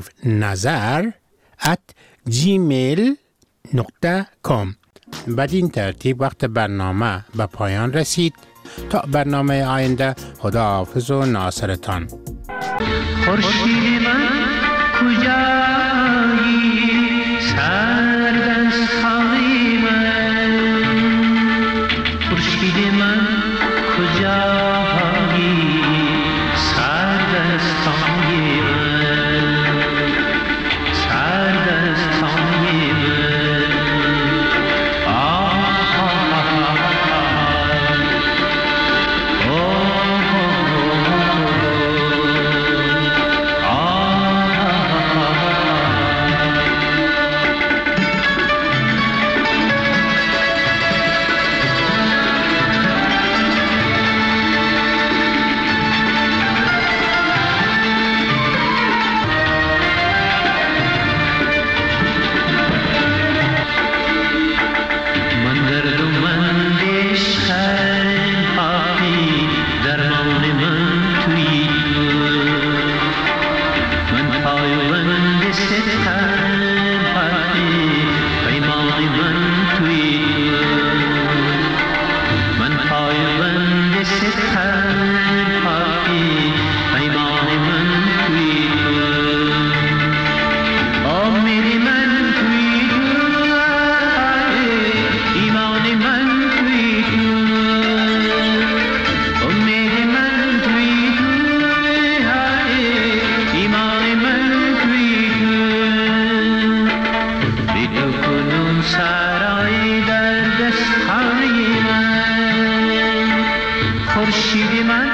[SPEAKER 5] zarifnazar@gmail.com. بدین ترتیب وقت برنامه به پایان رسید. تا برنامه آینده، خدا حافظ و ناصرتان.
[SPEAKER 19] خورشید من کجایی سردستانی من، خورشید من کجایی سردستانی من، سردستانی خورشید من